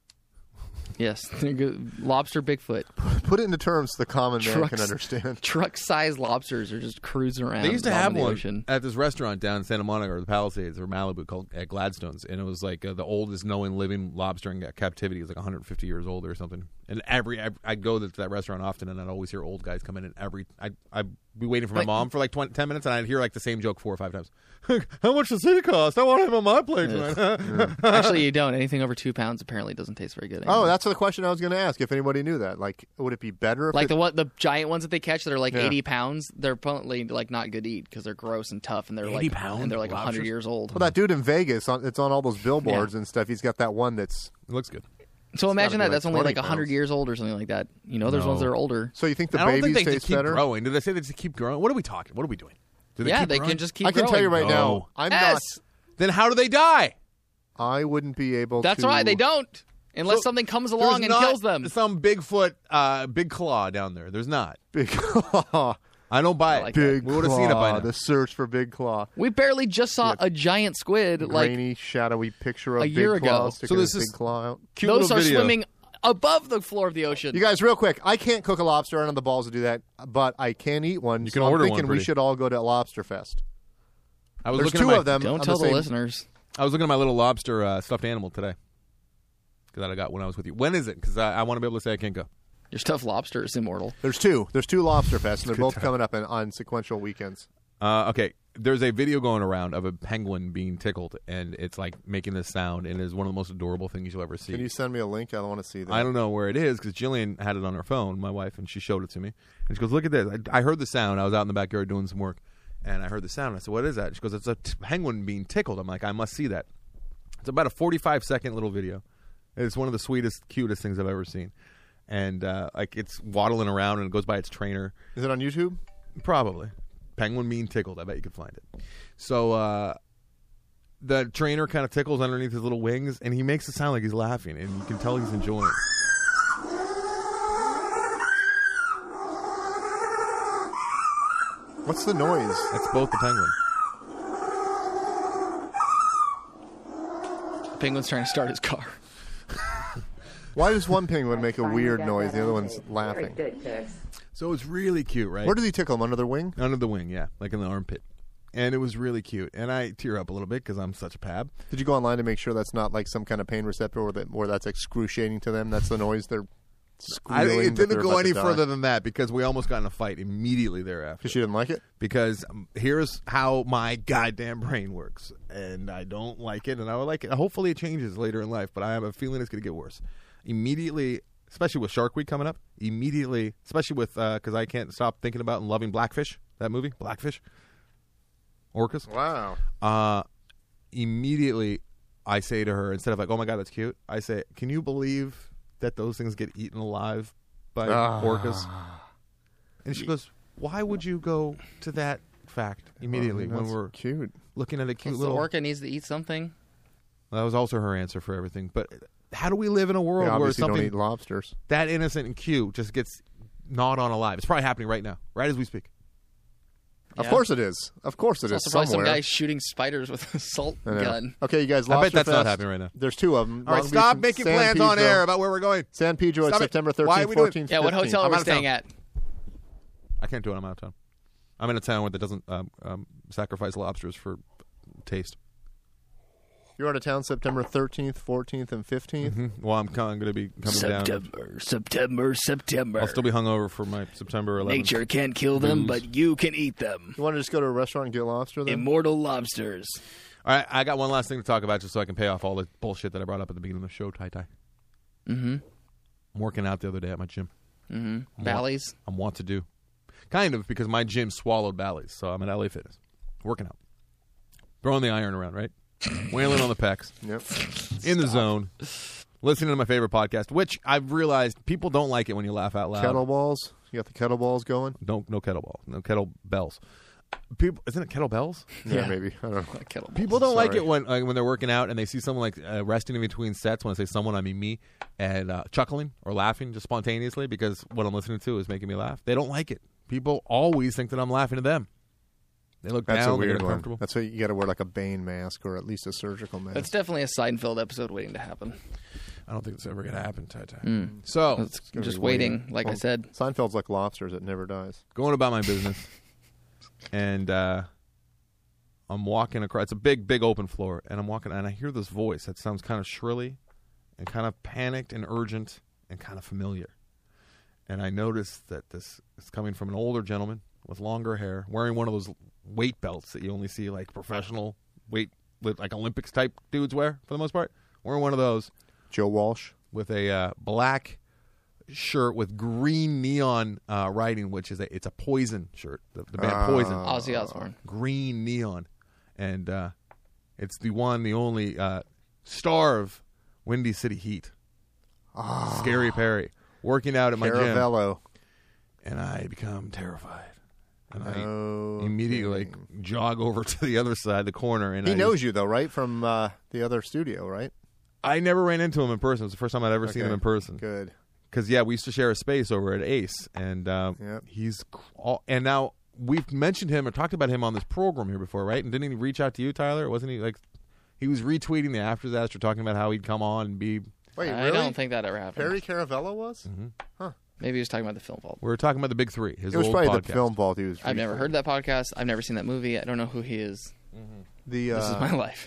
Yes, they're good. Lobster Bigfoot. Put it into terms the common man can Trucks. understand. Truck-sized lobsters are just cruising around. They used to the have bottom of the one ocean. at this restaurant down in Santa Monica or the Palisades or Malibu called at Gladstone's, and it was like the oldest known living lobster in captivity. It was like 150 years old or something. And I'd go to that restaurant often, and I'd always hear old guys come in, and I'd be waiting for my mom for like 10 minutes, and I'd hear like the same joke 4 or 5 times. How much does it cost? I want him on my plate tonight. Actually, you don't. Anything over 2 pounds apparently doesn't taste very good. Oh, anymore. that's the question I was going to ask. If anybody knew that, like, would it be better? If Like it, the giant ones that they catch that are like Yeah. 80 pounds. They're apparently like not good to eat because they're gross and tough, and they're 80 like pound and they're like 100 lobsters? years old. well, that dude in Vegas, it's on all those billboards and stuff. He's got that one that's. It looks good. So imagine gotta that. be That's like only 20 like 100 pounds. years old or something like that. You know, there's No. ones that are older. So you think the I don't think babies they just taste keep better? growing. Did they say they just keep growing? What are we talking? What are we doing? Do Yeah, keep they growing? can just keep. I can tell you right No. now, I'm Yes. not. Then how do they die? I wouldn't be able to. That's right. They don't unless So, something comes along There's and not kills them. Some Bigfoot, big claw down there. There's not. Big Claw. I don't buy it. like Big we would have Claw. seen it by now. The search for Big Claw. We barely just saw a giant squid. Like Grainy, shadowy picture of a Big year Claw ago. sticking So his this is- Big Claw out. Cute those little are video. swimming above the floor of the ocean. You guys, real quick, I can't cook a lobster. I don't have the balls to do that, but I can eat one. You can so order I'm one, thinking we pretty. should all go to Lobster Fest. I was There's looking two at my, of them. Don't on tell the same- listeners. I was looking at my little lobster stuffed animal today because I got when I was with you. When is it? Because I want to be able to say I can't go. Your stuffed lobster is immortal. There's two. There's two Lobster Fests, and they're both coming up on sequential weekends. Okay, there's a video going around of a penguin being tickled, and it's like making this sound, and it is one of the most adorable things you'll ever see. Can you send me a link? I don't want to see that. I don't know where it is because Jillian had it on her phone, my wife, and she showed it to me. And she goes, "Look at this! I heard the sound. I was out in the backyard doing some work, And I heard the sound. I said, "What is that?" She goes, "It's a penguin being tickled." I'm like, "I must see that." It's about a 45-second little video. It's one of the sweetest, cutest things I've ever seen. And like it's waddling around and it goes by its trainer. Is it on YouTube? Probably. Penguin being tickled. I bet you could find it. So the trainer kind of tickles underneath his little wings, and he makes it sound like he's laughing, and you can tell he's enjoying it. What's the noise? That's both the penguin. The penguin's trying to start his car. Why does one penguin make a weird noise? The other one's laughing. So it's really cute, right? Where does he tickle him? Under their wing? Under the wing, yeah, like in the armpit. And it was really cute. And I tear up a little bit because I'm such a pab. Did you go online to make sure that's not like some kind of pain receptor or that's excruciating to them? That's the noise they're squealing. It didn't go any further than that because we almost got in a fight immediately thereafter. Because she didn't like it? Because here's how my goddamn brain works. And I don't like it. And I would like it. Hopefully it changes later in life. But I have a feeling it's going to get worse. Immediately, especially with Shark Week coming up, immediately, especially with, because I can't stop thinking about and loving Blackfish, that movie, Blackfish. Orcas. Wow. Immediately, I say to her, instead of like, "Oh my God, that's cute," I say, "Can you believe that those things get eaten alive by orcas?" And she goes, "Why would you go to that fact immediately when we're cute looking at a cute The little?" orca needs to eat something. That was also her answer for everything. But how do we live in a world They where obviously don't something eat lobsters? that innocent and cute just gets gnawed on alive? It's probably happening right now, right as we speak. Of course it is. Of course it There's is. also probably Somewhere. some guy shooting spiders with a salt I know. gun. Okay, you guys. I bet Lobster that's not Fest. happening right now. There's two of them. All right, Long stop Beach making and plans San on Pedro. air about where we're going. San Pedro Stop at it. September Why are 13th, we doing- 14th, Yeah, what 15th. hotel are I'm we out of staying town. at? I can't do it. I'm out of town. I'm in a town that doesn't sacrifice lobsters for taste. You're out of town September 13th, 14th, and 15th. Well, I'm going to be coming down. September. I'll still be hungover for my September 11th. Nature can't kill them, Booze. but you can eat them. You want to just go to a restaurant and get lobster then? Immortal lobsters. All right, I got one last thing to talk about just so I can pay off all the bullshit that I brought up at the beginning of the show, Tai. Mm-hmm. I'm working out the other day at my gym. Mm-hmm. Bally's. I'm want to do. Kind of, because my gym swallowed Bally's, so I'm at LA Fitness. Working out. Throwing the iron around, right? Wailing on the pecs. Yep. In the zone. Listening to my favorite podcast, which I've realized people don't like it when you laugh out loud. Kettleballs. You got the kettleballs going? No kettlebell. No kettlebells. People, isn't it kettlebells? Yeah, maybe. I don't know. Kettlebell. People don't like Sorry. it when they're working out and they see someone like resting in between sets. When I say someone, I mean me, and chuckling or laughing just spontaneously because what I'm listening to is making me laugh. They don't like it. People always think that I'm laughing at them. They look That's down. a They weird get one. uncomfortable. That's why you got to wear like a Bane mask or at least a surgical mask. That's definitely a Seinfeld episode waiting to happen. I don't think it's ever going to happen, Tai. Mm. So It's gonna just be waiting, like I Well, said. Seinfeld's like lobsters; it never dies. going about my business, and I'm walking across. It's a big open floor, and I'm walking, and I hear this voice that sounds kind of shrilly, and kind of panicked and urgent, and kind of familiar. And I notice that this is coming from an older gentleman with longer hair, wearing one of those weight belts that you only see like professional weight, like Olympics type dudes wear for the most part. Wearing one of those Joe Walsh. with a black shirt with green neon writing, which is it's a Poison shirt. The band Poison. Ozzy Osbourne. Green neon, and it's the one, the only star of Windy City Heat. Scary Perry working out at my gym, Caravello. and I become terrified. And I No immediately kidding. jog over to the other side, the corner, and He I knows you though, right? From the other studio, right? I never ran into him in person. It was the first time I'd ever seen Okay. him in person. Good. Because we used to share a space over at Ace, and Yep. he's and now we've mentioned him or talked about him on this program here before, right? And didn't he reach out to you, Tyler? Wasn't he like he was retweeting the After Disaster, talking about how he'd come on and be? Wait, I really? don't think that ever happened. Perry Caravello was? Maybe he was talking about the Film Vault. We were talking about the Big Three. His It was old probably podcast. the film vault he was. I've never heard that podcast. I've never seen that movie. I don't know who he is. The This is my life.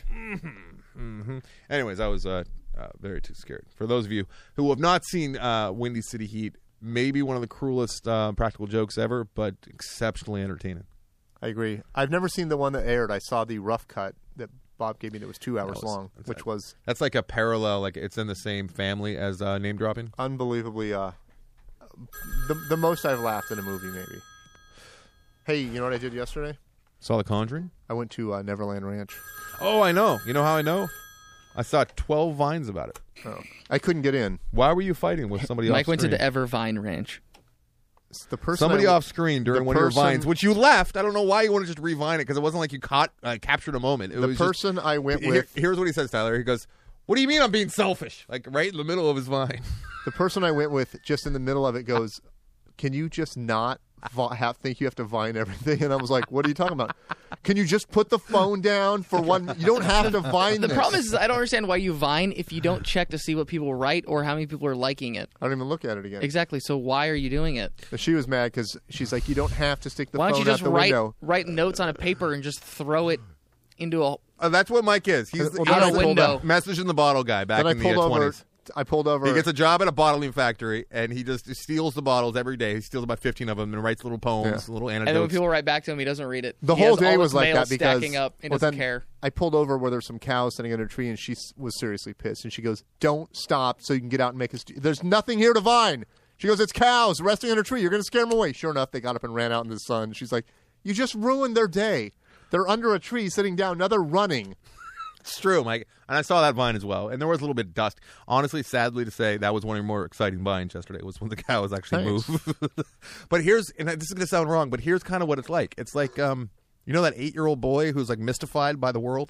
Anyways, I was very too scared. For those of you who have not seen Windy City Heat, maybe one of the cruelest practical jokes ever, but exceptionally entertaining. I agree. I've never seen the one that aired. I saw the rough cut that Bob gave me that was 2 hours long, which was That's like a parallel, like it's in the same family as Name Dropping. unbelievably the most I've laughed in a movie, maybe. Hey, you know what I did yesterday? Saw The Conjuring? I went to Neverland Ranch. Oh, I know. You know how I know? I saw 12 Vines about it. Oh. I couldn't get in. Why were you fighting with somebody Mike off went to screen? the Evervine Ranch. The person Somebody I- off screen during the one of your person- vines, which you left. I don't know why you want to just revine it because it wasn't like you captured a moment. It The was just- person I went with. Here's what he says, Tyler. He goes, "What do you mean I'm being selfish?" Like right in the middle of his vine. The person I went with, just in the middle of it, goes, "Can you just not think you have to vine everything?" And I was like, "What are you talking about? Can you just put the phone down for one? You don't have to vine The this." problem is I don't understand why you Vine if you don't check to see what people write or how many people are liking it. I don't even look at it again. Exactly. So why are you doing it? She was mad because she's like, "You don't have to stick the Why don't phone you out just the write window." notes on a paper and just throw it into a That's what Mike is. He's Well, out then a I pulled window? out- message in the bottle guy back Then I in the pulled over. 20s. I pulled over. He gets a job at a bottling factory, and he just steals the bottles every day. He steals about 15 of them and writes little poems, Yeah. little and then when anecdotes. people write back to him, he doesn't read it. The He whole has day all was this like mail that because stacking up and well, doesn't then care. I pulled over where there's some cows sitting under a tree, and she was seriously pissed. And she goes, "Don't stop, so you can get out and make us. There's nothing here to vine." She goes, "It's cows resting under a tree. You're going to scare them away." Sure enough, they got up and ran out in the sun. She's like, "You just ruined their day. They're under a tree sitting down. Now they're running." It's true, Mike. And I saw that vine as well. And there was a little bit of dust. Honestly, sadly to say, that was one of your more exciting vines yesterday, was when the cows actually Thanks. moved. But here's, and this is going to sound wrong, but here's kind of what it's like. It's like, you know that 8-year-old boy who's like mystified by the world?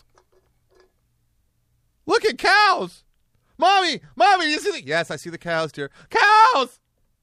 Look at cows! Mommy, do you see the... Yes, I see the cows, dear. Cows!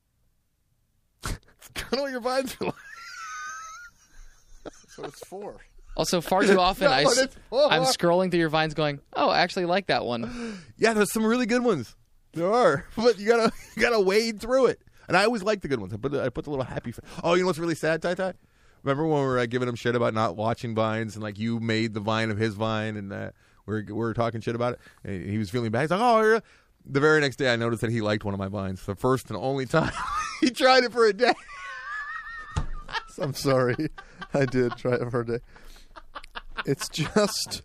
It's kind of what your vines are like. That's what it's for. Also, far too often not what it's for. I'm scrolling through your vines going, oh, I actually like that one. Yeah, there's some really good ones. There are, but you gotta wade through it. And I always like the good ones. I put the little happy. Oh, you know what's really sad, Tai Tai? Remember when we were giving him shit about not watching vines, and like you made the vine of his vine, and we were talking shit about it, and he was feeling bad. He's like, "Oh, you're... The very next day, I noticed that he liked one of my vines. The first and only time he tried it for a day. I'm sorry. I did try it for a day. It's just.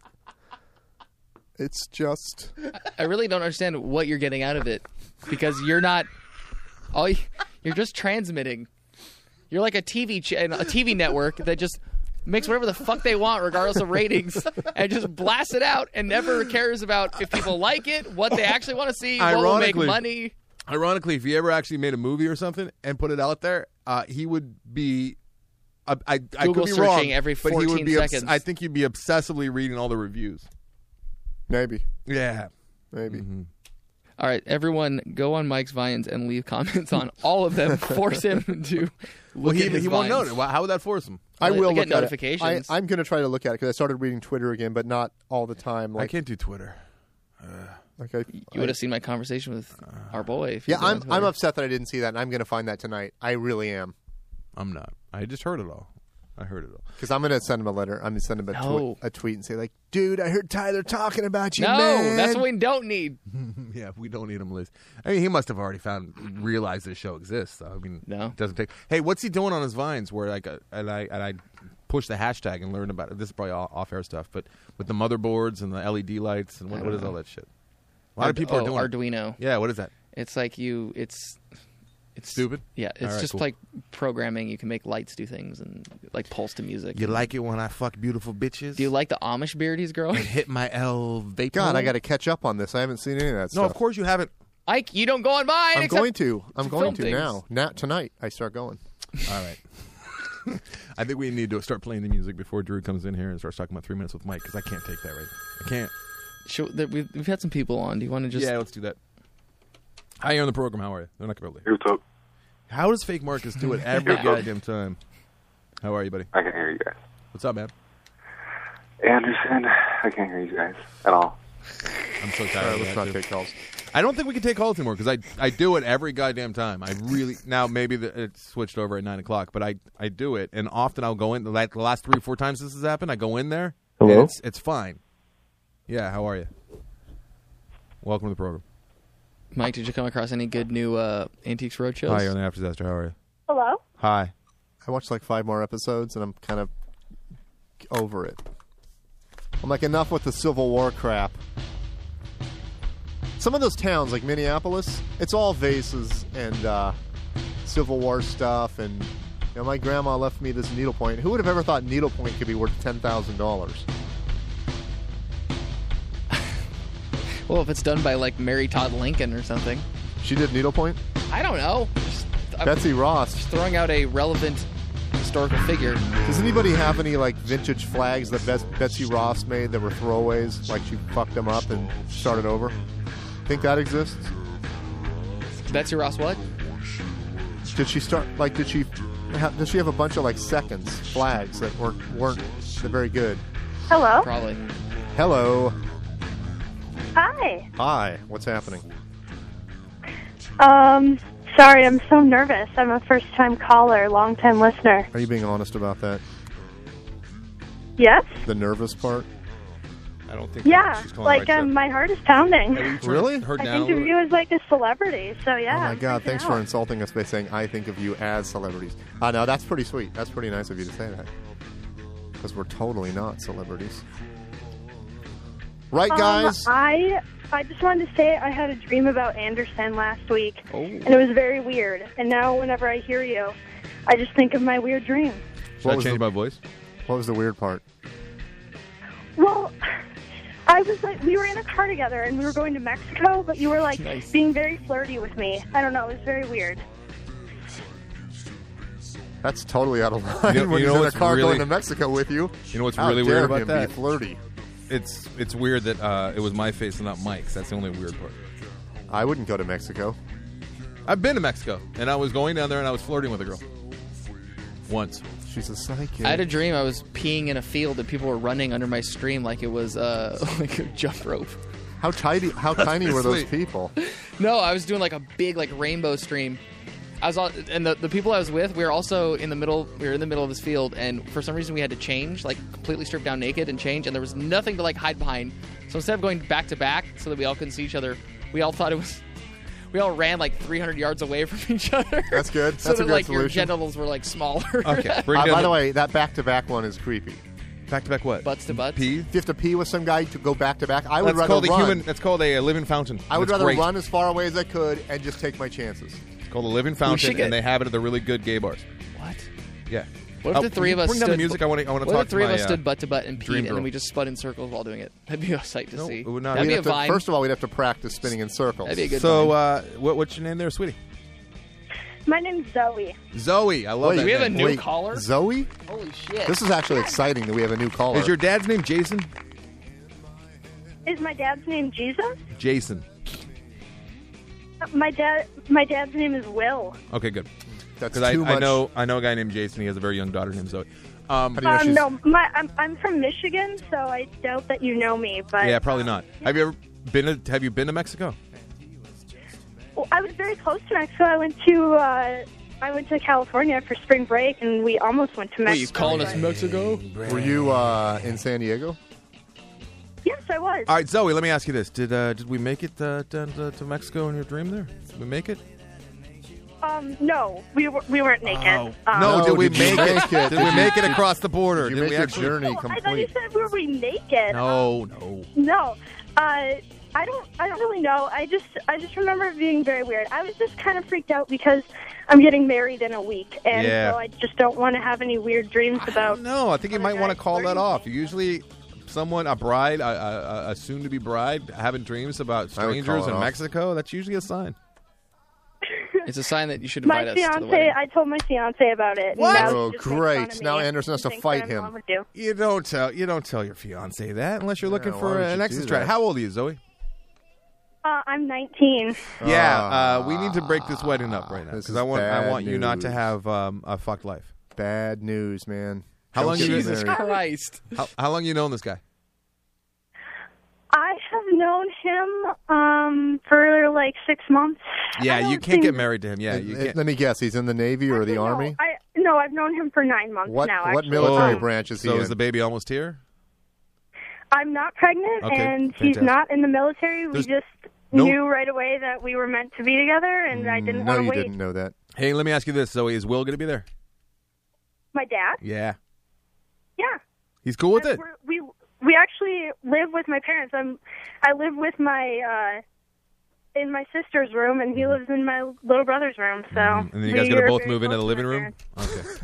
I really don't understand what you're getting out of it because you're not. You're just transmitting. You're like a TV network that just makes whatever the fuck they want, regardless of ratings, and just blasts it out and never cares about if people like it, what they actually want to see, what will make money. Ironically, if he ever actually made a movie or something and put it out there, he would be. I Google could be wrong, searching every but he would 14 be seconds. I think he'd be obsessively reading all the reviews. Maybe. Yeah. Maybe. Mm-hmm. All right, everyone, go on Mike's Vines and leave comments on all of them. Force him to look at his he won't know Vines. it. How would that force him? I Well, will they look get at notifications. it. I'm going to try to look at it because I started reading Twitter again, but not all the time. I Like, can't do Twitter. You would have seen my conversation with our boy. If you Yeah, were on I'm Twitter. upset that I didn't see that, and I'm going to find that tonight. I really am. I'm not. I just heard it all. I heard it all. Because I'm going to send him a letter. I'm going to send him No. a tweet and say, like, dude, I heard Tyler talking about you, No, man. that's what we don't need. Yeah, we don't need him, Liz. I mean, he must have already realized this show exists. I mean, No. it doesn't take. Hey, what's he doing on his vines? Where like, and I push the hashtag and learn about it. This is probably off-air stuff, but with the motherboards and the LED lights and what is all that shit? A lot of people are doing it. Arduino. Yeah, what is that? It's like it's Stupid? Yeah, it's All right, just cool. like programming. You can make lights do things and like pulse to music. You like it when I fuck beautiful bitches? Do you like the Amish beard he's growing? and hit my vape? God, hole? I got to catch up on this. I haven't seen any of that No, stuff. of course you haven't. Ike, you don't go on mine. I'm except going to. I'm to going film to things. now. Now tonight, I start going. All right. I think we need to start playing the music before Drew comes in here and starts talking about 3 minutes with Mike because I can't take that right. I can't. We've had some people on. Do you want to just? Yeah, let's do that. Hi, you're on the program. How are you? They're not going to be able to Hey, what's up? How does Fake Marcus do it every goddamn time? How are you, buddy? I can't hear you guys. What's up, man? Anderson, I can't hear you guys at all. I'm so All tired right, of let's that, not too. take calls. I don't think we can take calls anymore because I do it every goddamn time. I really now maybe it's switched over at 9 o'clock, but I do it, and often I'll go in. Like the last 3 or 4 times this has happened, I go in there. Hello? And it's fine. Yeah, how are you? Welcome to the program. Mike, did you come across any good new Antiques Roadshows? Hi, you're on the After Disaster. How are you? Hello? Hi. I watched like 5 more episodes, and I'm kind of over it. I'm like, enough with the Civil War crap. Some of those towns, like Minneapolis, it's all vases and Civil War stuff, and Yeah, my grandma left me this needlepoint. Who would have ever thought needlepoint could be worth $10,000? Well, if it's done by like Mary Todd Lincoln or something, She did needlepoint? I don't know. I'm Betsy Ross. just throwing out a relevant historical figure. Does anybody have any like vintage flags that Betsy Ross made that were throwaways? Like she fucked them up and started over? Think that exists? Betsy Ross, what? Did she start like? Does she have a bunch of like seconds flags that weren't very good? Hello. Probably. Hello. Hi. Hi. What's happening? Sorry, I'm so nervous. I'm a first-time caller, long-time listener. Are you being honest about that? Yes? The nervous part? I don't think Yeah. she's calling Like, the right my heart is pounding. stuff. Really? Her I down a think of little you as like a celebrity, so yeah. Oh my I'm God! freaking Thanks out. for insulting us by saying I think of you as celebrities. No, that's pretty sweet. That's pretty nice of you to say that. Because we're totally not celebrities, right, guys? I just wanted to say I had a dream about Anderson last week, Oh. and it was very weird. And now whenever I hear you, I just think of my weird dream. Should I change my voice? What was the weird part? Well, I was like, we were in a car together, and we were going to Mexico, but you were like Nice. being very flirty with me. I don't know, it was very weird. That's totally out of line. You know- when you he's know in a what's car really- going to Mexico with you. You know what's How really dare weird about him that? Be flirty. It's weird that it was my face and not Mike's. That's the only weird part. I wouldn't go to Mexico. I've been to Mexico, and I was going down there and I was flirting with a girl. Once. She's a psychic. I had a dream I was peeing in a field and people were running under my stream like it was like a jump rope. How tiny were those sweet. people? No, I was doing like a big like rainbow stream. I was all, and the people I was with, we were also in the middle. We were in the middle of this field, and for some reason we had to change, like completely strip down naked and change, and there was nothing to like hide behind. So instead of going back to back so that we all couldn't see each other, we all thought it was. We all ran like 300 yards away from each other. That's good. So That's a that good like your solution. genitals were like smaller. Okay. Bring down By the way, that back-to-back one is creepy. back to back what? Butts to butts. Pee. If you have to pee with some guy to go back-to-back, I would That's rather called a run. human. That's called a living fountain. I would That's rather great. run as far away as I could and just take my chances. It's called a living should fountain, get- and they have it at the really good gay bars. What? Yeah. What if the three of us bring down the stood- music? I want to What talk if the three to of my, us stood butt to butt and dream peed, and girl. then we just spun in circles while doing it? That'd be a sight to No, see. it would not. That'd We'd be a have to- vine. first of all, we'd have to practice spinning in circles. That'd be a good So, vine. what's your name there, sweetie? My name's Zoe. Zoe. I love Wait, that. Do we have a name. new Wait, caller? Zoe? Holy shit. This is actually exciting that we have a new caller. Is your dad's name Jason? Is my dad's name Jesus? Jason. My dad's name is Will. Okay, good. That's Because too much. I know a guy named Jason. He has a very young daughter named Zoe. How do you know she's- No, I'm from Michigan, so I doubt that you know me. But Yeah, probably not. Have you been to Mexico? Well, I was very close to Mexico. I went to California for spring break, and we almost went to Mexico. Wait, you calling us but- Mexico? Were you in San Diego? Yes, I was. All right, Zoe. Let me ask you this: Did we make it down to Mexico in your dream? There, did we make it? No, we weren't naked. No, did we did you make it? make it? Did Did we you- make it across the border? Did you Did make we your actually? journey I thought you complete? said we were naked. No. No. I don't really know. I just remember it being very weird. I was just kind of freaked out because I'm getting married in a week, and Yeah. so I just don't want to have any weird dreams about. No, I think you other might want to guys call that flirting off. with Usually, a bride, a soon-to-be bride, having dreams about I would strangers call it in off. Mexico. That's usually a sign. It's a sign that you should invite My us to the fiance, wedding. I told my fiance about it. and What? now he Oh, just makes fun great. of Now me Anderson has to and thinks fight that I'm him. in love with you. You don't tell your fiance that unless you're looking Yeah, for why would an you exit do strategy. that? How old are you, Zoe? I'm 19. Yeah, we need to break this wedding up right now This because is I bad want you not to news. have a fucked life. Bad news, man. How Don't long get you- Jesus married. Christ. How long you known this guy? I have known him for like 6 months. I Yeah, don't you can't think- get married to him. Yeah, you can't. Let me guess. He's in the Navy or the No, Army? No, I've known him for 9 months What now. what actually. military Oh. branch is he So in? is the baby almost here? I'm not pregnant, Okay, and he's fantastic. not in the military. We There's just no- knew right away that we were meant to be together, and I didn't no, want to you wait. didn't know that. Hey, let me ask you this, Zoe. Is Will going to be there? My dad? Yeah. Yeah. He's cool with it? We actually live with my parents. I live with my in my sister's room, and he lives in my little brother's room. So, And then you guys we gonna are both very move into close the to living my room? parents.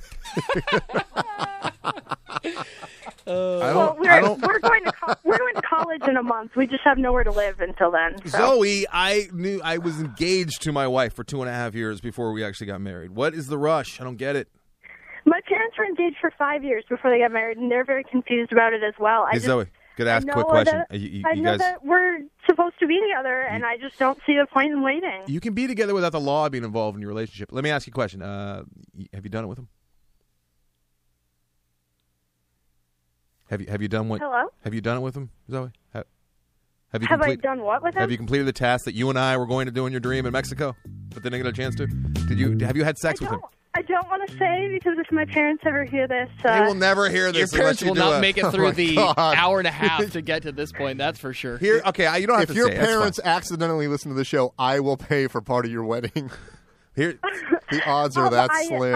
Okay. Well, we're going to college in a month. We just have nowhere to live until then. So. Zoe, I knew I was engaged to my wife for 2.5 years before we actually got married. What is the rush? I don't get it. My parents were engaged for 5 years before they got married, and they're very confused about it as well. Hey, Zoe, could I ask a know quick question? that- You I know guys, that we're supposed to be together, and I just don't see the point in waiting. you can be together without the law being involved in your relationship. Let me ask you a question. Have you done it with him? Have you done what? Hello? Have you done it with him, Zoe? Have you Have I complete- done what with him? Have you completed the task that you and I were going to do in your dream in Mexico, but then didn't get a chance to? Have you had sex with him? I don't want to say because if my parents ever hear this, They will never hear Your this. parents unless you will do not a- make it Oh through my the God. hour and a half to get to this point. That's for sure. Here, okay, you don't have If to your say it, that's fine. parents accidentally listen to the show, I will pay for part of your wedding. Here, The odds are that slim.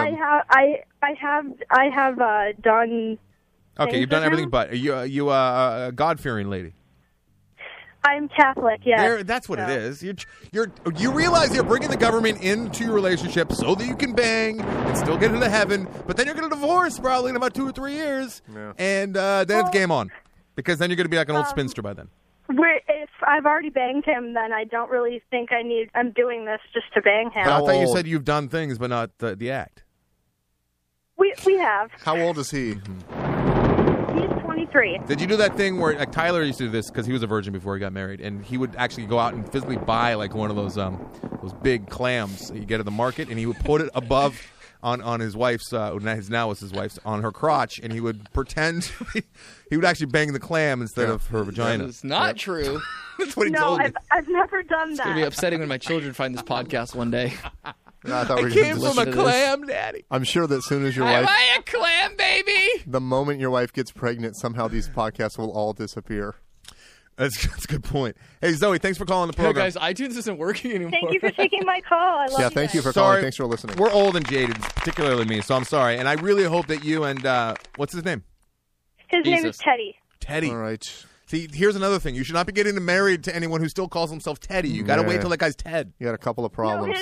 I have done. okay, you've done with everything, him? but you a God-fearing lady. I'm Catholic. Yes. That's what it is. You realize you're bringing the government into your relationship so that you can bang and still get into heaven, but then you're going to divorce probably in about 2 or 3 years, Yeah. and then it's game on, because then you're going to be like an old spinster by then. If I've already banged him, then I don't really think I'm doing this just to bang him. But I thought you old? said you've done things, but not the act. We have. How old is he? He's 23. Did you do that thing where like Tyler used to do this because he was a virgin before he got married, and he would actually go out and physically buy like one of those big clams that you get at the market, and he would put it above on his wife's now was his wife's on her crotch, and he would pretend he would actually bang the clam instead of her vagina. It's not true. That's what he No, told me. I've never done It's going to be that. upsetting when my children find this podcast one day. I thought we were I gonna came just- from a listen to this. clam, Daddy. I'm sure that as soon as your Am wife, I a clam baby? the moment your wife gets pregnant, somehow these podcasts will all disappear. That's a good point. Hey Zoe, thanks for calling the Hey program. guys, iTunes isn't working anymore. Thank you for taking my call. I love Yeah, you thank you guys. for Sorry. calling. Thanks for listening. We're old and jaded, particularly me, so I'm sorry. And I really hope that you and what's his name? His name is Jesus. Teddy. Teddy. All right. See, here's another thing. You should not be getting married to anyone who still calls himself Teddy. You got to Yeah. wait till that guy's Ted. You got a couple of No, problems.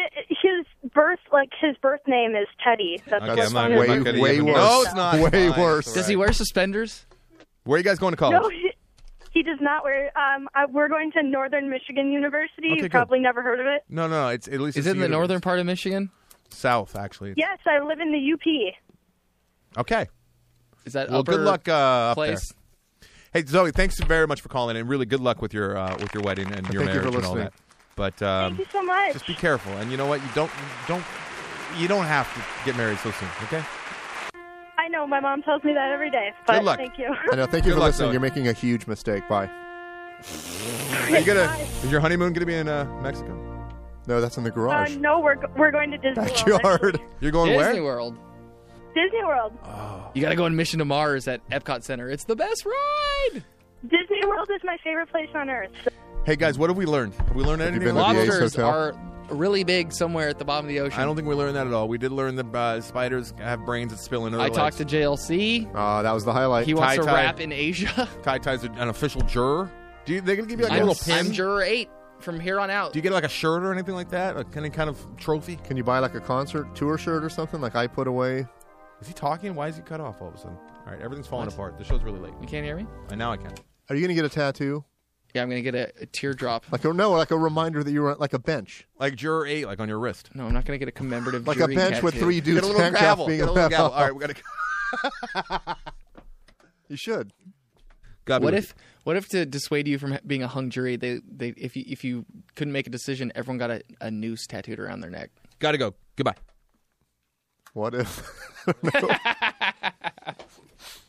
his birth name is Teddy. That's Okay, what's I'm not, on I'm his not way- gonna way even- worse. No, it's not. Way Fine. worse. It's Does he all right. wear suspenders? Where are you guys going to college? No, he does not wear. We're going to Northern Michigan University. Okay, You've good. probably never heard of it. No. It's at least Is it's it in the university. northern part of Michigan? South, actually. Yes, I live in the UP. Okay. Is that Well, upper good luck up there. place? Hey Zoe, thanks very much for calling, and really good luck with your wedding and your Thank you for marriage and all listening. that. But Thank you so much. just be careful, and you know what? You don't have to get married so soon. Okay. I know my mom tells me that every day. But Good luck. Thank you. I know. Thank you Good for luck, listening. Zoe. You're making a huge mistake. Bye. Is your honeymoon gonna be in Mexico? No, that's in the garage. No, we're going to Disney World. Backyard. actually. You're going Disney where? World. Disney World. You got to go on Mission to Mars at Epcot Center. It's the best ride. Disney World is my favorite place on earth. Hey guys, what have we learned? Have we learned Have you anything? been to the Ace Lobsters Hotel? are really big somewhere at the bottom of the ocean. I don't think we learned that at all. We did learn that spiders have brains that spill into their I talked to JLC. That was the highlight. He wants to Tai-Tai. rap in Asia. Tai Tai's an official juror. They're gonna give you like a little pin? I'm Juror 8 from here on out. Do you get like a shirt or anything like that? Like any kind of trophy? Can you buy like a concert tour shirt or something like I put away? Is he talking? Why is he cut off all of a sudden? All right, everything's falling apart. The show's really late. You can't hear me? And now I can. Are you going to get a tattoo? Yeah, I'm going to get a teardrop. Like a reminder that you were like a bench. Like Juror 8, like on your wrist. No, I'm not going to get a commemorative Like jury a bench with tattoo. 3 Get dudes a little handcuffed gavel. being Get a little around. gavel. All right, we gotta. You should. God, What if to dissuade you from being a hung jury, if you couldn't make a decision, everyone got a noose tattooed around their neck? Gotta go. Goodbye. What if?